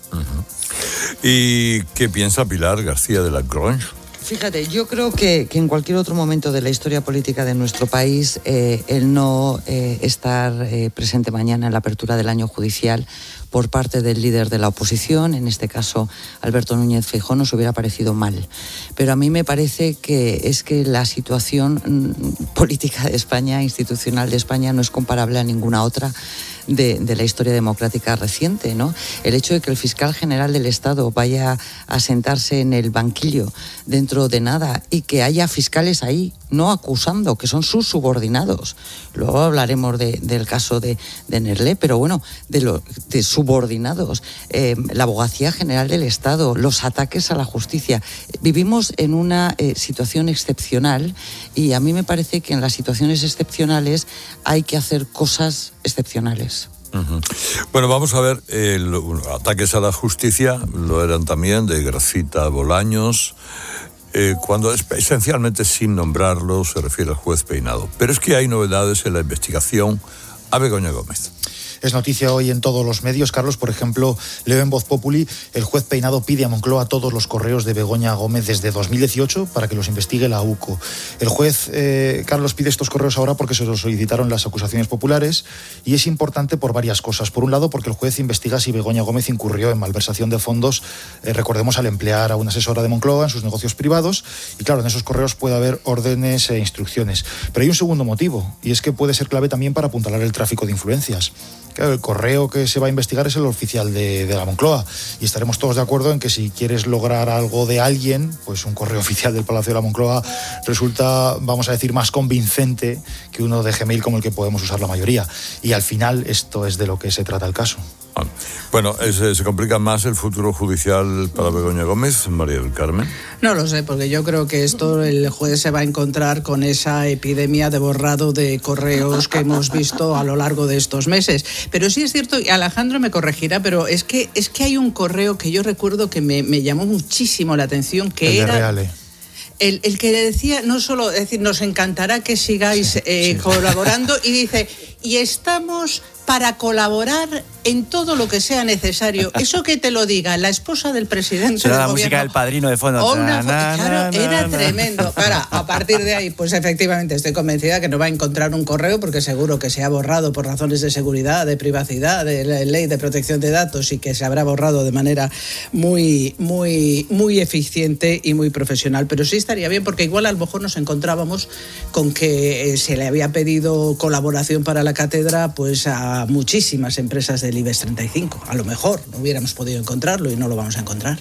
Uh-huh. ¿Y qué piensa Pilar García de la Grange? Fíjate, yo creo que, que en cualquier otro momento de la historia política de nuestro país, eh, el no eh, estar eh, presente mañana en la apertura del año judicial por parte del líder de la oposición, en este caso Alberto Núñez Feijóo, nos hubiera parecido mal. Pero a mí me parece que es que la situación mmm, política de España, institucional de España, no es comparable a ninguna otra de, de la historia democrática reciente, ¿no? El hecho de que el fiscal general del Estado vaya a sentarse en el banquillo dentro de nada y que haya fiscales ahí, no acusando, que son sus subordinados. Luego hablaremos de, del caso de, de Nerlé, pero bueno, de, lo, de subordinados, eh, la Abogacía General del Estado, los ataques a la justicia. Vivimos en una eh, situación excepcional, y a mí me parece que en las situaciones excepcionales hay que hacer cosas excepcionales. Uh-huh. Bueno, vamos a ver, eh, los ataques a la justicia lo eran también de Gracita Bolaños, eh, cuando es, esencialmente sin nombrarlo se refiere al juez Peinado. Pero es que hay novedades en la investigación a Begoña Gómez. Es noticia hoy en todos los medios, Carlos. Por ejemplo, leo en Voz Populi, el juez Peinado pide a Moncloa todos los correos de Begoña Gómez desde dos mil dieciocho para que los investigue la U C O. El juez, eh, Carlos, pide estos correos ahora porque se los solicitaron las acusaciones populares, y es importante por varias cosas. Por un lado, porque el juez investiga si Begoña Gómez incurrió en malversación de fondos, eh, recordemos, al emplear a una asesora de Moncloa en sus negocios privados, y claro, en esos correos puede haber órdenes e instrucciones. Pero hay un segundo motivo, y es que puede ser clave también para apuntalar el tráfico de influencias. Claro, el correo que se va a investigar es el oficial de, de la Moncloa, y estaremos todos de acuerdo en que si quieres lograr algo de alguien, pues un correo oficial del Palacio de la Moncloa resulta, vamos a decir, más convincente que uno de Gmail como el que podemos usar la mayoría. Y al final esto es de lo que se trata el caso. Bueno, ¿se, se complica más el futuro judicial para Begoña Gómez, María del Carmen? No lo sé, porque yo creo que esto el juez se va a encontrar con esa epidemia de borrado de correos que hemos visto a lo largo de estos meses. Pero sí es cierto, y Alejandro me corregirá, pero es que es que hay un correo que yo recuerdo que me, me llamó muchísimo la atención, que el era... de Reale. El, el que le decía, no solo, es decir, nos encantará que sigáis sí, eh, sí. colaborando, y dice, y estamos para colaborar en todo lo que sea necesario. Eso que te lo diga la esposa del presidente Será del la gobierno, música del Padrino de fondo. O una, claro, era tremendo. Ahora, a partir de ahí, pues efectivamente estoy convencida que no va a encontrar un correo, porque seguro que se ha borrado por razones de seguridad, de privacidad, de la ley de protección de datos, y que se habrá borrado de manera muy, muy, muy eficiente y muy profesional. Pero sí estaría bien, porque igual a lo mejor nos encontrábamos con que se le había pedido colaboración para la cátedra pues a muchísimas empresas del IBEX treinta y cinco. A lo mejor no hubiéramos podido encontrarlo y no lo vamos a encontrar.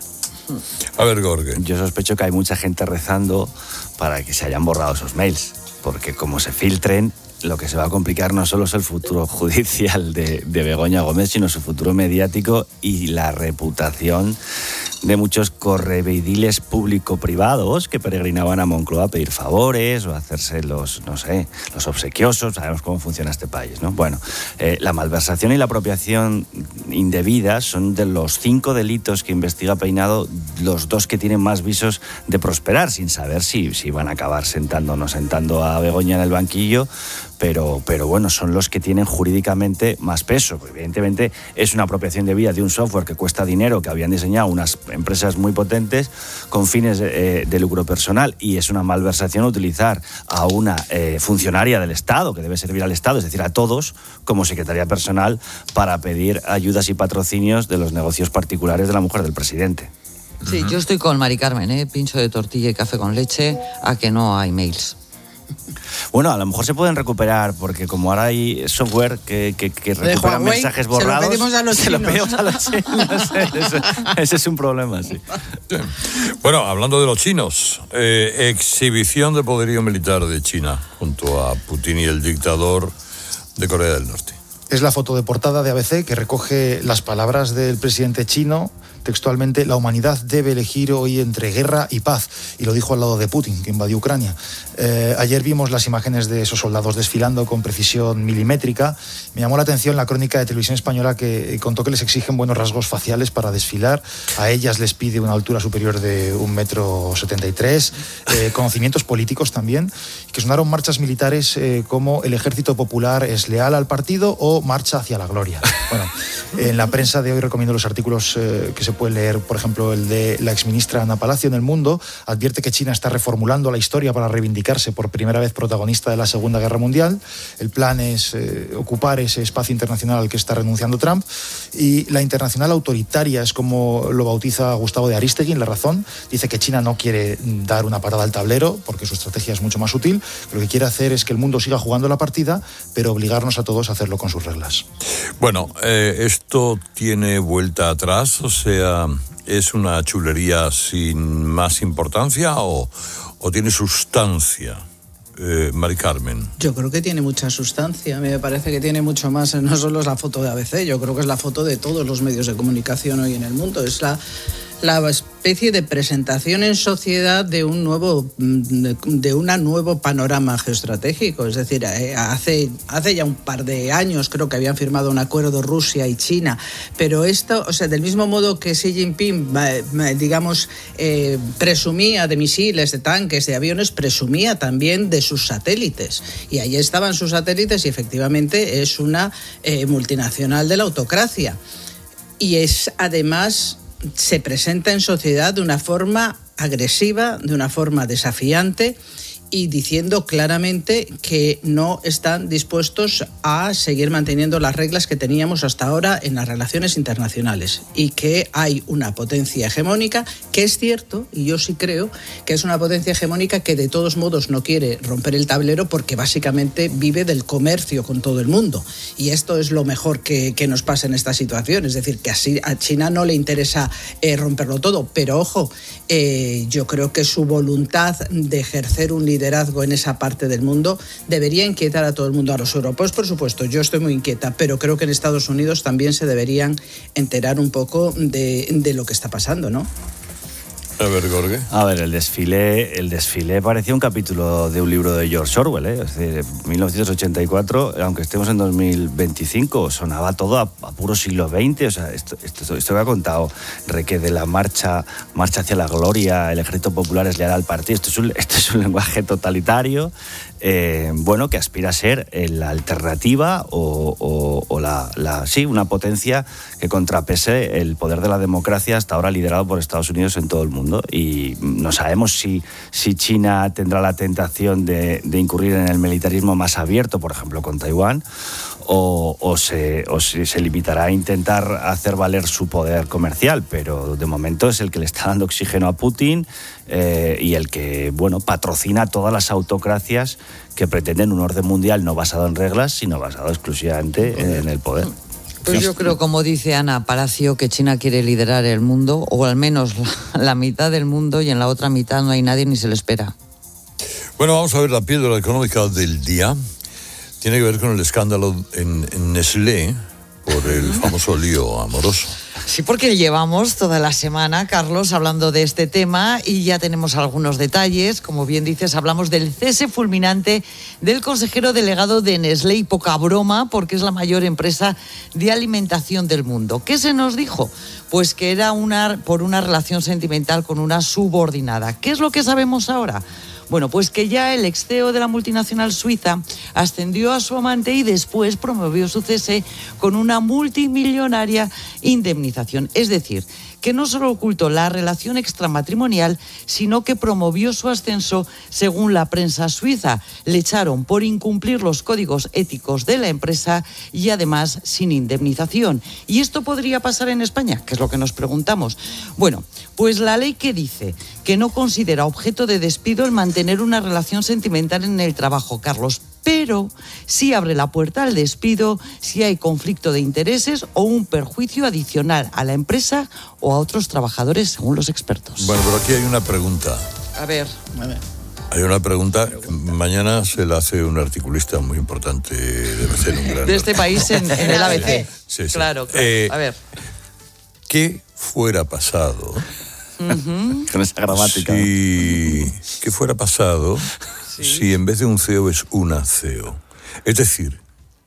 A ver, Gorge. Yo sospecho que hay mucha gente rezando para que se hayan borrado esos mails, porque como se filtren, lo que se va a complicar no solo es el futuro judicial de, de Begoña Gómez, sino su futuro mediático y la reputación de muchos correveidiles público-privados que peregrinaban a Moncloa a pedir favores o a hacerse los, no sé, los obsequiosos. Sabemos cómo funciona este país, ¿no? Bueno, eh, la malversación y la apropiación indebida son de los cinco delitos que investiga Peinado, los dos que tienen más visos de prosperar, sin saber si, si van a acabar sentando o no sentando a Begoña en el banquillo, pero, pero bueno, son los que tienen jurídicamente más peso. Evidentemente es una apropiación de vía de un software que cuesta dinero, que habían diseñado unas empresas muy potentes con fines eh, de lucro personal, y es una malversación utilizar a una eh, funcionaria del Estado, que debe servir al Estado, es decir, a todos, como secretaria personal para pedir ayudas y patrocinios de los negocios particulares de la mujer del presidente. Sí, yo estoy con Mari Carmen, ¿eh? Pincho de tortilla y café con leche a que no hay mails. Bueno, a lo mejor se pueden recuperar, porque como ahora hay software que, que, que recupera Huawei, mensajes borrados, se lo pedimos a los se lo chinos. pedimos a los chinos. ese, ese es un problema, sí. Bueno, hablando de los chinos, eh, exhibición de poderío militar de China junto a Putin y el dictador de Corea del Norte. Es la foto de portada de A B C que recoge las palabras del presidente chino. Textualmente, la humanidad debe elegir hoy entre guerra y paz. Y lo dijo al lado de Putin, que invadió Ucrania. Eh, ayer vimos las imágenes de esos soldados desfilando con precisión milimétrica. Me llamó la atención la crónica de Televisión Española, que contó que les exigen buenos rasgos faciales para desfilar. A ellas les pide una altura superior de un metro setenta y tres, eh, conocimientos políticos también, que sonaron marchas militares eh, como el Ejército Popular es leal al partido o Marcha hacia la gloria. Bueno, en la prensa de hoy recomiendo los artículos eh, que se puede leer, por ejemplo, el de la exministra Ana Palacio en El Mundo. Advierte que China está reformulando la historia para reivindicarse por primera vez protagonista de la Segunda Guerra Mundial. El plan es eh, ocupar ese espacio internacional al que está renunciando Trump. Y la internacional autoritaria es como lo bautiza Gustavo de Arístegui en La Razón. Dice que China no quiere dar una parada al tablero porque su estrategia es mucho más sutil. Lo que quiere hacer es que el mundo siga jugando la partida, pero obligarnos a todos a hacerlo con sus reglas. Bueno, eh, esto tiene vuelta atrás, o sea, ¿es una chulería sin más importancia o, o tiene sustancia? Eh, Mari Carmen. Yo creo que tiene mucha sustancia, me parece que tiene mucho más, no solo es la foto de A B C, yo creo que es la foto de todos los medios de comunicación hoy en el mundo, es la, la especie de presentación en sociedad de un nuevo de, de un nuevo panorama geoestratégico. Es decir, hace, hace ya un par de años creo que habían firmado un acuerdo Rusia y China, pero esto, o sea, del mismo modo que Xi Jinping, digamos, eh, presumía de misiles, de tanques, de aviones, presumía también de sus satélites. Y ahí estaban sus satélites y efectivamente es una eh, multinacional de la autocracia. Y es además... se presenta en sociedad de una forma agresiva, de una forma desafiante y diciendo claramente que no están dispuestos a seguir manteniendo las reglas que teníamos hasta ahora en las relaciones internacionales y que hay una potencia hegemónica, que es cierto, y yo sí creo que es una potencia hegemónica que de todos modos no quiere romper el tablero porque básicamente vive del comercio con todo el mundo. Y esto es lo mejor que, que nos pasa en esta situación, es decir, que así a China no le interesa eh, romperlo todo, pero ojo, eh, yo creo que su voluntad de ejercer un liderazgo en esa parte del mundo debería inquietar a todo el mundo. A los europeos, por supuesto, yo estoy muy inquieta, pero creo que en Estados Unidos también se deberían enterar un poco de, de lo que está pasando, ¿no? A ver, Jorge. A ver, el desfile, el desfile parecía un capítulo de un libro de George Orwell, ¿eh? Es decir, mil novecientos ochenta y cuatro, aunque estemos en dos mil veinticinco, sonaba todo a, a puro siglo veinte. O sea, esto, esto, esto que ha contado Reque de la marcha, marcha hacia la gloria, el Ejército Popular es leal al partido. Esto es un, esto es un lenguaje totalitario, eh, bueno, que aspira a ser la alternativa o, o, o la, la, sí, una potencia que contrapese el poder de la democracia hasta ahora liderado por Estados Unidos en todo el mundo. Y no sabemos si, si China tendrá la tentación de, de incurrir en el militarismo más abierto, por ejemplo, con Taiwán, o, o, se, o se, se limitará a intentar hacer valer su poder comercial, pero de momento es el que le está dando oxígeno a Putin eh, y el que, bueno, patrocina todas las autocracias que pretenden un orden mundial no basado en reglas, sino basado exclusivamente en, en el poder. Pues yo creo, como dice Ana Palacio, que China quiere liderar el mundo, o al menos la, la mitad del mundo, y en la otra mitad no hay nadie ni se le espera. Bueno, vamos a ver la píldora económica del día. Tiene que ver con el escándalo en, en Nestlé por el famoso lío amoroso. Sí, porque llevamos toda la semana, Carlos, hablando de este tema y ya tenemos algunos detalles. Como bien dices, hablamos del cese fulminante del consejero delegado de Nestlé, y poca broma, porque es la mayor empresa de alimentación del mundo. ¿Qué se nos dijo? Pues que era una, por una relación sentimental con una subordinada. ¿Qué es lo que sabemos ahora? Bueno, pues que ya el ex C E O de la multinacional suiza ascendió a su amante y después promovió su cese con una multimillonaria indemnización. Es decir, que no solo ocultó la relación extramatrimonial, sino que promovió su ascenso según la prensa suiza. Le echaron por incumplir los códigos éticos de la empresa y además sin indemnización. ¿Y esto podría pasar en España? Que es lo que nos preguntamos. Bueno, pues la ley que dice que no considera objeto de despido el mantener una relación sentimental en el trabajo, Carlos, pero sí abre la puerta al despido si hay conflicto de intereses o un perjuicio adicional a la empresa o a otros trabajadores, según los expertos. Bueno, pero aquí hay una pregunta. A ver. A ver. Hay una pregunta, mañana se la hace un articulista muy importante, debe ser un gran... De este país en, en el A B C. Sí, sí. Claro, claro. Eh, A ver. ¿Qué fuera pasado? Uh-huh. Con esa gramática. Si, ¿Qué fuera pasado sí. si en vez de un C E O es una C E O? Es decir,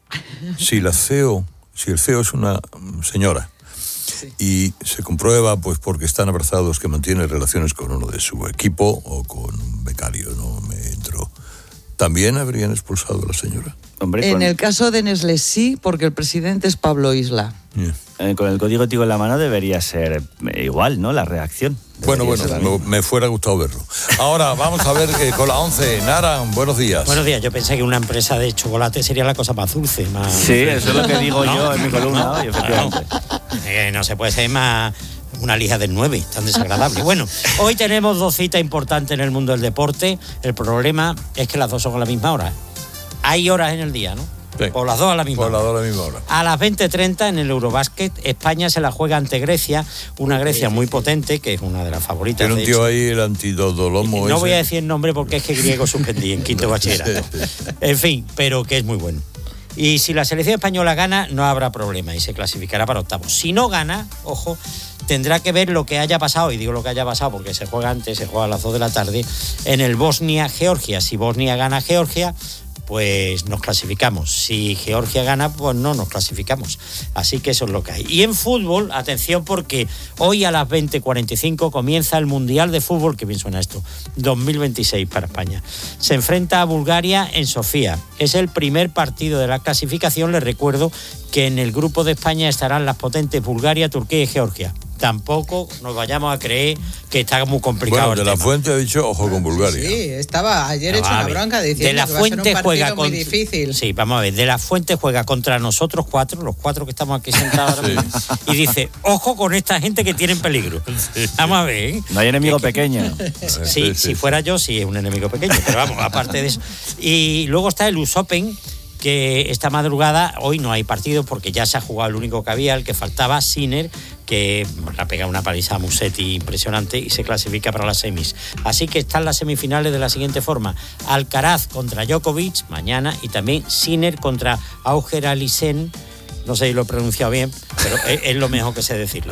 si la C E O, si el C E O es una señora sí. y se comprueba, pues porque están abrazados, que mantiene relaciones con uno de su equipo o con un becario, no me entro, ¿también habrían expulsado a la señora? Hombre, en con... el caso de Nestlé sí, porque el presidente es Pablo Isla. Yeah. Eh, con el código ético en la mano debería ser igual, ¿no? La reacción. Bueno, bueno, me, me fuera gustado verlo. Ahora vamos a ver que con la once, Nara, buenos días. Buenos días, yo pensé que una empresa de chocolate sería la cosa más dulce, más... Sí, eso es lo que digo ¿no? yo en mi columna no, hoy, efectivamente. Eh, no se puede ser más una lija del nueve, tan desagradable. Bueno, hoy tenemos dos citas importantes en el mundo del deporte. El problema es que las dos son a la misma hora. Hay horas en el día, ¿no? Sí. Por las dos a la misma Por hora. las dos a la misma hora. A las veinte treinta en el Eurobásquet, España se la juega ante Grecia, una Grecia muy potente, que es una de las favoritas. Tiene un de tío hecho. ahí, el antidodolomo. No ese. voy a decir el nombre porque es que griego suspendí en quinto bachillerato. En fin, pero que es muy bueno. Y si la selección española gana, no habrá problema y se clasificará para octavos. Si no gana, ojo, tendrá que ver lo que haya pasado, y digo lo que haya pasado porque se juega antes, se juega a las dos de la tarde, en el Bosnia-Georgia. Si Bosnia gana Georgia, pues nos clasificamos. Si Georgia gana, pues no nos clasificamos. Así que eso es lo que hay. Y en fútbol, atención, porque hoy a las veinte cuarenta y cinco comienza el Mundial de Fútbol, que bien suena esto, dos mil veintiséis para España. Se enfrenta a Bulgaria en Sofía. Es el primer partido de la clasificación. Les recuerdo que en el grupo de España estarán las potentes Bulgaria, Turquía y Georgia. Tampoco nos vayamos a creer que está muy complicado. Bueno, de la tema. Fuente ha dicho ojo con Bulgaria. Sí, estaba ayer hecho una bronca diciendo de la que va a ser un Fuente partido juega muy con... difícil. Sí, vamos a ver. De la Fuente juega contra nosotros cuatro, los cuatro que estamos aquí sentados ahora mismo, y dice, ojo con esta gente que tiene peligro. Sí. Vamos a ver. ¿eh? No hay enemigo es que... pequeño. Sí, sí, si fuera yo, sí es un enemigo pequeño, pero vamos, aparte de eso. Y luego está el U S Open, que esta madrugada, hoy no hay partido porque ya se ha jugado el único que había, el que faltaba, Sinner, que le ha pegado una paliza a Musetti impresionante y se clasifica para las semis. Así que están las semifinales de la siguiente forma: Alcaraz contra Djokovic mañana y también Sinner contra Auger Aliassime. No sé si lo he pronunciado bien, pero es, es lo mejor que sé decirlo.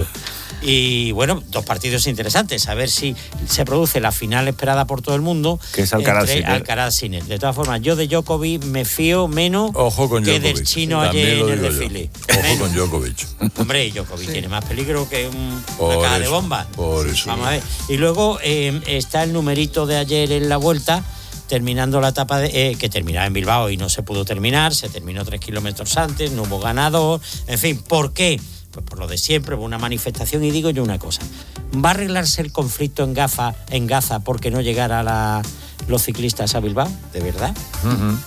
Y bueno, dos partidos interesantes, a ver si se produce la final esperada por todo el mundo, que es Alcaraz-Sinner. Alcaraz-Sinner. De todas formas, yo de Djokovic me fío menos Ojo con que Djokovic. del chino También ayer lo en el digo yo. desfile. Ojo Menos. con Djokovic. Hombre, Djokovic sí. tiene más peligro que un, Por una caja eso, de bomba. Por eso. Vamos a ver. Y luego eh, está el numerito de ayer en la vuelta, terminando la etapa de, eh, que terminaba en Bilbao y no se pudo terminar, se terminó tres kilómetros antes, no hubo ganador, en fin, ¿por qué? Pues por lo de siempre, hubo una manifestación. Y digo yo una cosa, ¿va a arreglarse el conflicto en Gaza, en Gaza porque no llegara la, los ciclistas a Bilbao? ¿De verdad? Uh-huh.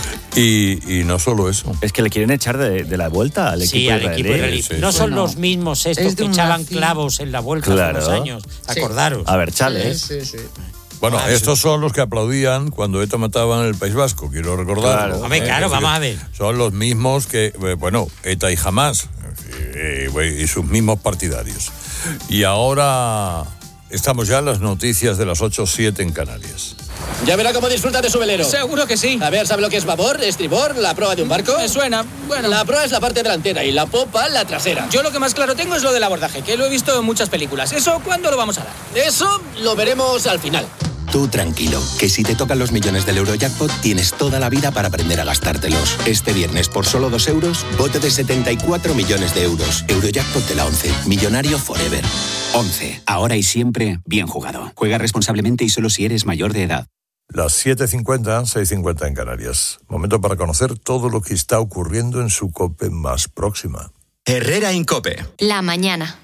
Y, y no solo eso. Es que le quieren echar de, de la vuelta al sí, equipo al israelí. equipo israelí. Sí, no sí. son Bueno, los mismos estos es de que un echaban nazi. clavos en la vuelta Claro. hace unos años. Sí. Acordaros. A ver, chales. Sí, sí, sí. Bueno, Ah, estos son los que aplaudían cuando ETA mataba en el País Vasco, quiero recordarlo. Claro. Hombre, claro, vamos a ver. Son los mismos que, eh, bueno, ETA y Hamás, eh, eh, y sus mismos partidarios. Y ahora estamos ya en las noticias de las ocho siete en Canarias. Ya verá cómo disfruta de su velero. Seguro que sí. A ver, ¿sabe lo que es babor, estribor, la proa de un barco? Me suena. Bueno. La proa es la parte delantera y la popa la trasera. Yo lo que más claro tengo es lo del abordaje, que lo he visto en muchas películas. ¿Eso cuándo lo vamos a dar? Eso lo veremos al final. Tú tranquilo, que si te tocan los millones del Eurojackpot tienes toda la vida para aprender a gastártelos. Este viernes, por solo dos euros, bote de setenta y cuatro millones de euros. Eurojackpot de la once. Millonario forever. once. Ahora y siempre, bien jugado. Juega responsablemente y solo si eres mayor de edad. Las siete cincuenta, seis cincuenta en Canarias. Momento para conocer todo lo que está ocurriendo en su COPE más próxima. Herrera en COPE. La mañana.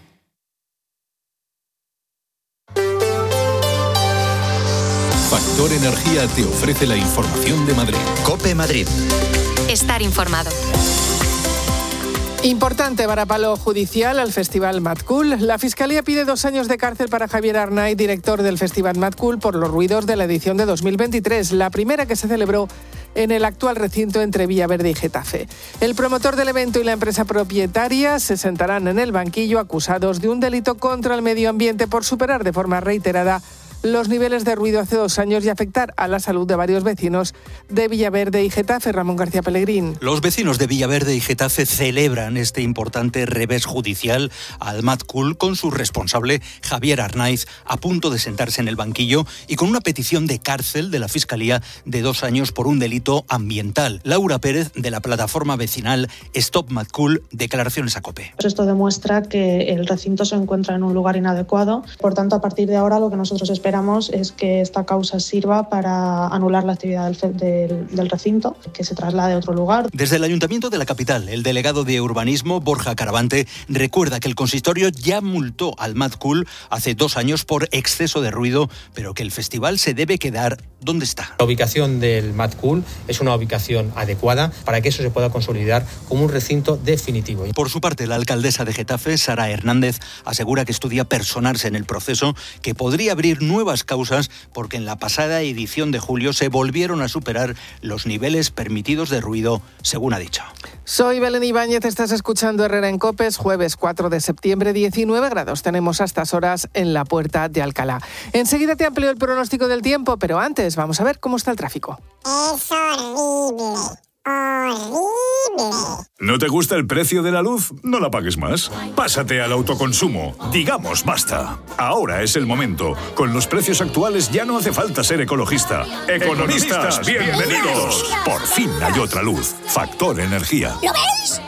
Factor Energía te ofrece la información de Madrid. COPE Madrid. Estar informado. Importante varapalo judicial al Festival Mad Cool. La Fiscalía pide dos años de cárcel para Javier Arnaiz, director del Festival Mad Cool, por los ruidos de la edición de dos mil veintitrés, la primera que se celebró en el actual recinto entre Villaverde y Getafe. El promotor del evento y la empresa propietaria se sentarán en el banquillo acusados de un delito contra el medio ambiente por superar de forma reiterada los niveles de ruido hace dos años y afectar a la salud de varios vecinos de Villaverde y Getafe. Ramón García Pellegrín. Los vecinos de Villaverde y Getafe celebran este importante revés judicial al Mad Cool con su responsable, Javier Arnaiz, a punto de sentarse en el banquillo y con una petición de cárcel de la Fiscalía de dos años por un delito ambiental. Laura Pérez, de la plataforma vecinal Stop Mad Cool, declaraciones a COPE. Esto demuestra que el recinto se encuentra en un lugar inadecuado. Por tanto, a partir de ahora lo que nosotros esperamos Esperamos es que esta causa sirva para anular la actividad del, del, del recinto, que se traslade a otro lugar. Desde el Ayuntamiento de la capital, el delegado de Urbanismo, Borja Caravante, recuerda que el consistorio ya multó al Mad Cool hace dos años por exceso de ruido, pero que el festival se debe quedar donde está. La ubicación del Mad Cool es una ubicación adecuada para que eso se pueda consolidar como un recinto definitivo. Por su parte, la alcaldesa de Getafe, Sara Hernández, asegura que estudia personarse en el proceso, que podría abrir nuevas causas porque en la pasada edición de julio se volvieron a superar los niveles permitidos de ruido, según ha dicho. Soy Belén Ibáñez, estás escuchando Herrera en COPE, jueves cuatro de septiembre, diecinueve grados tenemos a estas horas en la Puerta de Alcalá. Enseguida te amplío el pronóstico del tiempo, pero antes vamos a ver cómo está el tráfico. Es horrible. Horrible. ¿No te gusta el precio de la luz? No la pagues más. Pásate al autoconsumo. Digamos basta. Ahora es el momento. Con los precios actuales ya no hace falta ser ecologista. Economistas, bienvenidos. Por fin hay otra luz. Factor Energía. ¿Lo veis?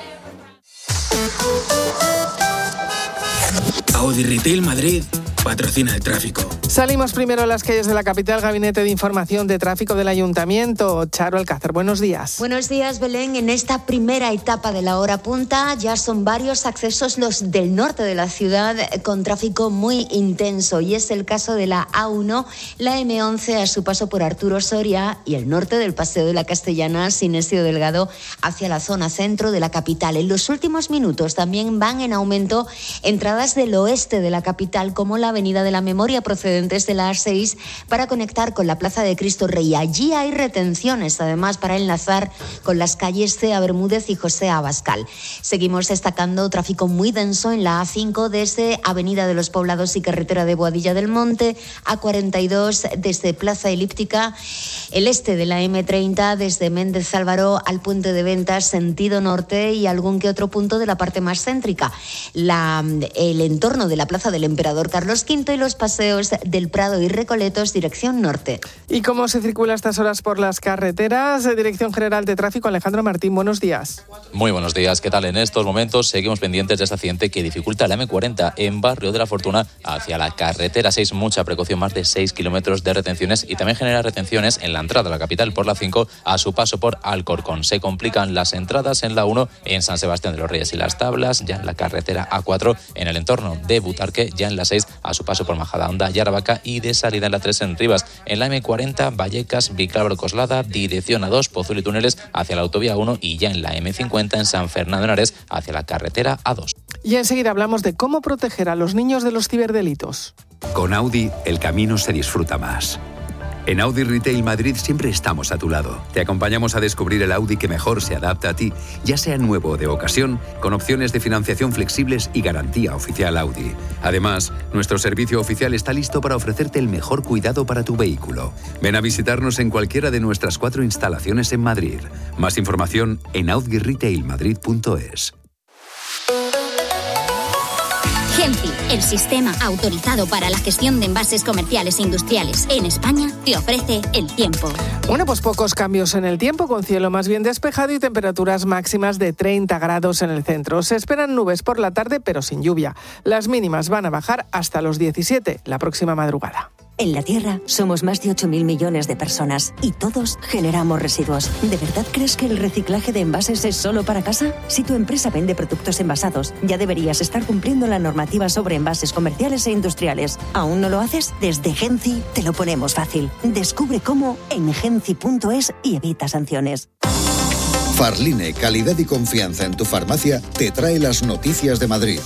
Audi Retail Madrid patrocina el tráfico. Salimos primero a las calles de la capital. Gabinete de Información de Tráfico del Ayuntamiento. Charo Alcácer, buenos días. Buenos días, Belén. En esta primera etapa de la hora punta ya son varios accesos los del norte de la ciudad con tráfico muy intenso, y es el caso de la A uno, la eme once a su paso por Arturo Soria y el norte del Paseo de la Castellana, Sinesio Delgado, hacia la zona centro de la capital. En los últimos minutos también van en aumento entradas del oeste de la capital, como la Avenida de la Memoria, procedentes de la A seis, para conectar con la Plaza de Cristo Rey. Allí hay retenciones, además, para enlazar con las calles Cea Bermúdez y José Abascal. Seguimos destacando tráfico muy denso en la A cinco desde Avenida de los Poblados y carretera de Boadilla del Monte, A cuarenta y dos desde Plaza Elíptica, el este de la eme treinta desde Méndez Álvaro al Puente de Ventas, sentido norte, y algún que otro punto de la parte más céntrica. La, el entorno de la Plaza del Emperador Carlos quinto y los paseos del Prado y Recoletos, dirección norte. ¿Y cómo se circula a estas horas por las carreteras? Dirección General de Tráfico, Alejandro Martín, buenos días. Muy buenos días, ¿qué tal? En estos momentos seguimos pendientes de este accidente que dificulta la eme cuarenta en Barrio de la Fortuna hacia la carretera seis. Mucha precaución, más de seis kilómetros de retenciones, y también genera retenciones en la entrada a la capital por la cinco a su paso por Alcorcón. Se complican las entradas en la uno en San Sebastián de los Reyes y Las Tablas, ya en la carretera A cuatro en el entorno de Butarque, ya en la seis a su paso por Majadahonda y Aravaca, y de salida en la tres en Rivas. En la eme cuarenta, Vallecas, Vicálvaro Coslada, dirección A dos, Pozuelo y Túneles hacia la autovía uno, y ya en la eme cincuenta en San Fernando de Henares hacia la carretera A dos. Y enseguida hablamos de cómo proteger a los niños de los ciberdelitos. Con Audi, el camino se disfruta más. En Audi Retail Madrid siempre estamos a tu lado. Te acompañamos a descubrir el Audi que mejor se adapta a ti, ya sea nuevo o de ocasión, con opciones de financiación flexibles y garantía oficial Audi. Además, nuestro servicio oficial está listo para ofrecerte el mejor cuidado para tu vehículo. Ven a visitarnos en cualquiera de nuestras cuatro instalaciones en Madrid. Más información en audi retail madrid punto es. Genfi, el sistema autorizado para la gestión de envases comerciales e industriales en España, te ofrece el tiempo. Bueno, pues pocos cambios en el tiempo, con cielo más bien despejado y temperaturas máximas de treinta grados en el centro. Se esperan nubes por la tarde, pero sin lluvia. Las mínimas van a bajar hasta los diecisiete la próxima madrugada. En la Tierra somos más de ocho mil millones de personas y todos generamos residuos. ¿De verdad crees que el reciclaje de envases es solo para casa? Si tu empresa vende productos envasados, ya deberías estar cumpliendo la normativa sobre envases comerciales e industriales. ¿Aún no lo haces? Desde Genci te lo ponemos fácil. Descubre cómo en genci punto es y evita sanciones. Farline, calidad y confianza en tu farmacia, te trae las noticias de Madrid.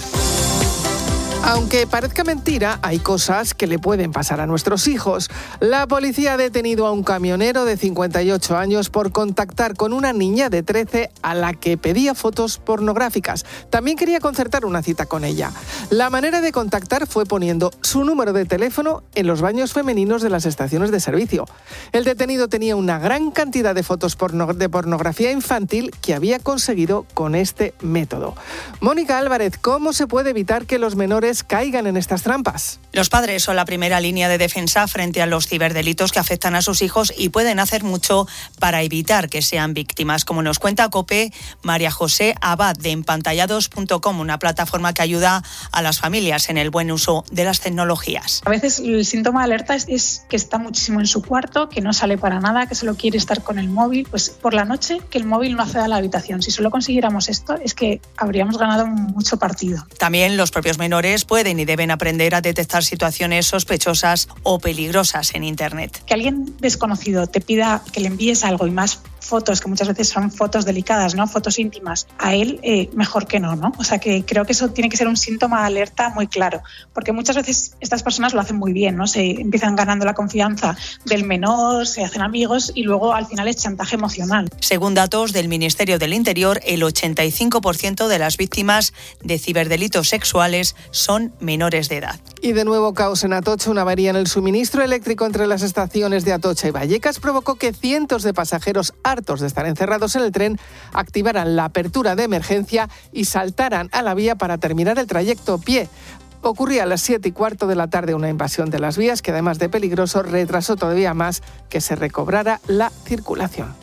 Aunque parezca mentira, hay cosas que le pueden pasar a nuestros hijos. La policía ha detenido a un camionero de cincuenta y ocho años por contactar con una niña de trece a la que pedía fotos pornográficas. También quería concertar una cita con ella. La manera de contactar fue poniendo su número de teléfono en los baños femeninos de las estaciones de servicio. El detenido tenía una gran cantidad de fotos porno- de pornografía infantil que había conseguido con este método. Mónica Álvarez, ¿cómo se puede evitar que los menores caigan en estas trampas? Los padres son la primera línea de defensa frente a los ciberdelitos que afectan a sus hijos y pueden hacer mucho para evitar que sean víctimas, como nos cuenta COPE María José Abad de empantallados punto com, una plataforma que ayuda a las familias en el buen uso de las tecnologías. A veces el síntoma de alerta es, es que está muchísimo en su cuarto, que no sale para nada, que solo quiere estar con el móvil. Pues por la noche que el móvil no acceda a la habitación. Si solo consiguiéramos esto, es que habríamos ganado mucho partido. También los propios menores pueden y deben aprender a detectar situaciones sospechosas o peligrosas en Internet. Que alguien desconocido te pida que le envíes algo y más fotos, que muchas veces son fotos delicadas, ¿no? Fotos íntimas, a él eh, mejor que no, ¿no? O sea que creo que eso tiene que ser un síntoma de alerta muy claro, porque muchas veces estas personas lo hacen muy bien, ¿no? Se empiezan ganando la confianza del menor, se hacen amigos y luego al final es chantaje emocional. Según datos del Ministerio del Interior, el ochenta y cinco por ciento de las víctimas de ciberdelitos sexuales son menores de edad. Y de nuevo caos en Atocha. Una avería en el suministro eléctrico entre las estaciones de Atocha y Vallecas provocó que cientos de pasajeros hartos de estar encerrados en el tren activaran la apertura de emergencia y saltaran a la vía para terminar el trayecto a pie. Ocurría a las siete y cuarto de la tarde una invasión de las vías que, además de peligroso, retrasó todavía más que se recobrara la circulación.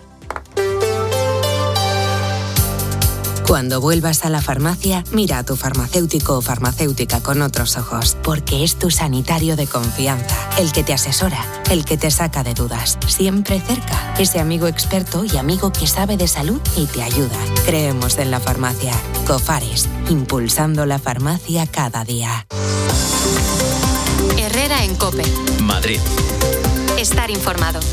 Cuando vuelvas a la farmacia, mira a tu farmacéutico o farmacéutica con otros ojos, porque es tu sanitario de confianza, el que te asesora, el que te saca de dudas, siempre cerca, ese amigo experto y amigo que sabe de salud y te ayuda. Creemos en la farmacia. Cofares, impulsando la farmacia cada día. Herrera en COPE. Madrid. Estar informado.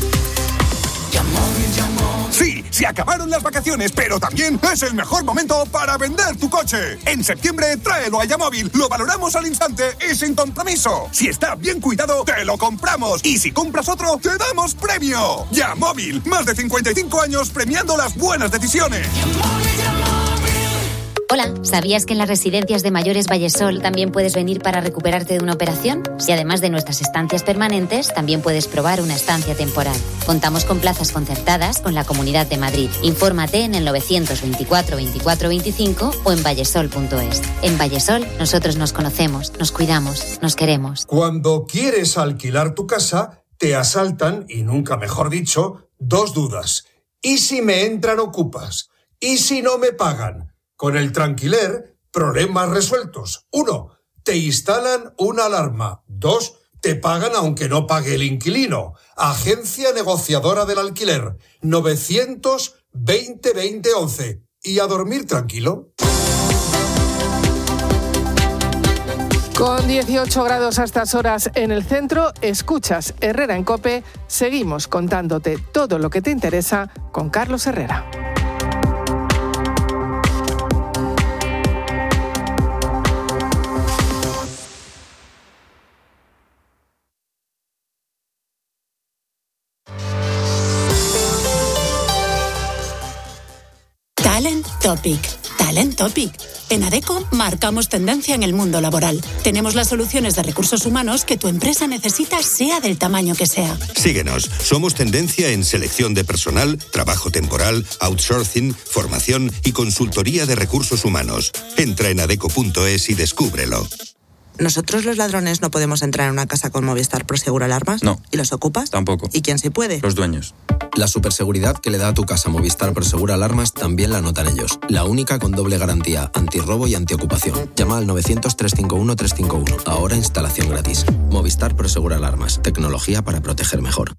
Sí, se acabaron las vacaciones, pero también es el mejor momento para vender tu coche. En septiembre, tráelo a Yamóvil, lo valoramos al instante y sin compromiso. Si está bien cuidado, te lo compramos. Y si compras otro, te damos premio. Yamóvil, más de cincuenta y cinco años premiando las buenas decisiones. Hola, ¿sabías que en las residencias de mayores Vallesol también puedes venir para recuperarte de una operación? Y además de nuestras estancias permanentes, también puedes probar una estancia temporal. Contamos con plazas concertadas con la Comunidad de Madrid. Infórmate en el novecientos veinticuatro veinticuatro veinticinco o en vallesol punto es. En Vallesol, nosotros nos conocemos, nos cuidamos, nos queremos. Cuando quieres alquilar tu casa, te asaltan, y nunca mejor dicho, dos dudas. ¿Y si me entran ocupas? ¿Y si no me pagan? Con el Tranquiler, problemas resueltos. Uno, te instalan una alarma. Dos, te pagan aunque no pague el inquilino. Agencia negociadora del alquiler. novecientos veinte veinte once. Y a dormir tranquilo. Con dieciocho grados a estas horas en el centro, escuchas Herrera en COPE. Seguimos contándote todo lo que te interesa con Carlos Herrera. Talent Topic. Talent Topic. En Adecco marcamos tendencia en el mundo laboral. Tenemos las soluciones de recursos humanos que tu empresa necesita, sea del tamaño que sea. Síguenos. Somos tendencia en selección de personal, trabajo temporal, outsourcing, formación y consultoría de recursos humanos. Entra en adecco punto es y descúbrelo. ¿Nosotros los ladrones no podemos entrar en una casa con Movistar Prosegur Alarmas? No. ¿Y los ocupas? Tampoco. ¿Y quién sí puede? Los dueños. La superseguridad que le da a tu casa Movistar Prosegur Alarmas también la notan ellos. La única con doble garantía, antirrobo y antiocupación. Llama al novecientos, trescientos cincuenta y uno, trescientos cincuenta y uno. Ahora instalación gratis. Movistar Prosegur Alarmas. Tecnología para proteger mejor.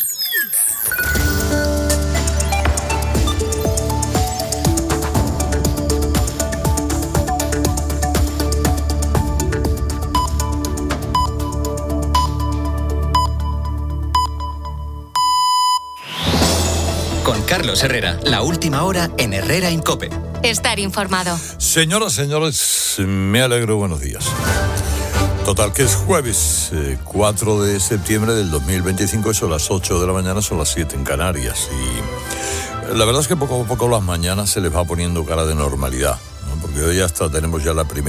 Con Carlos Herrera, la última hora en Herrera en COPE. Estar informado. Señoras, señores, me alegro, buenos días. Total, que es jueves eh, cuatro de septiembre del dos mil veinticinco, son las ocho de la mañana, son las siete en Canarias. Y la verdad es que poco a poco las mañanas se les va poniendo cara de normalidad, ¿no? Porque hoy hasta tenemos ya la primera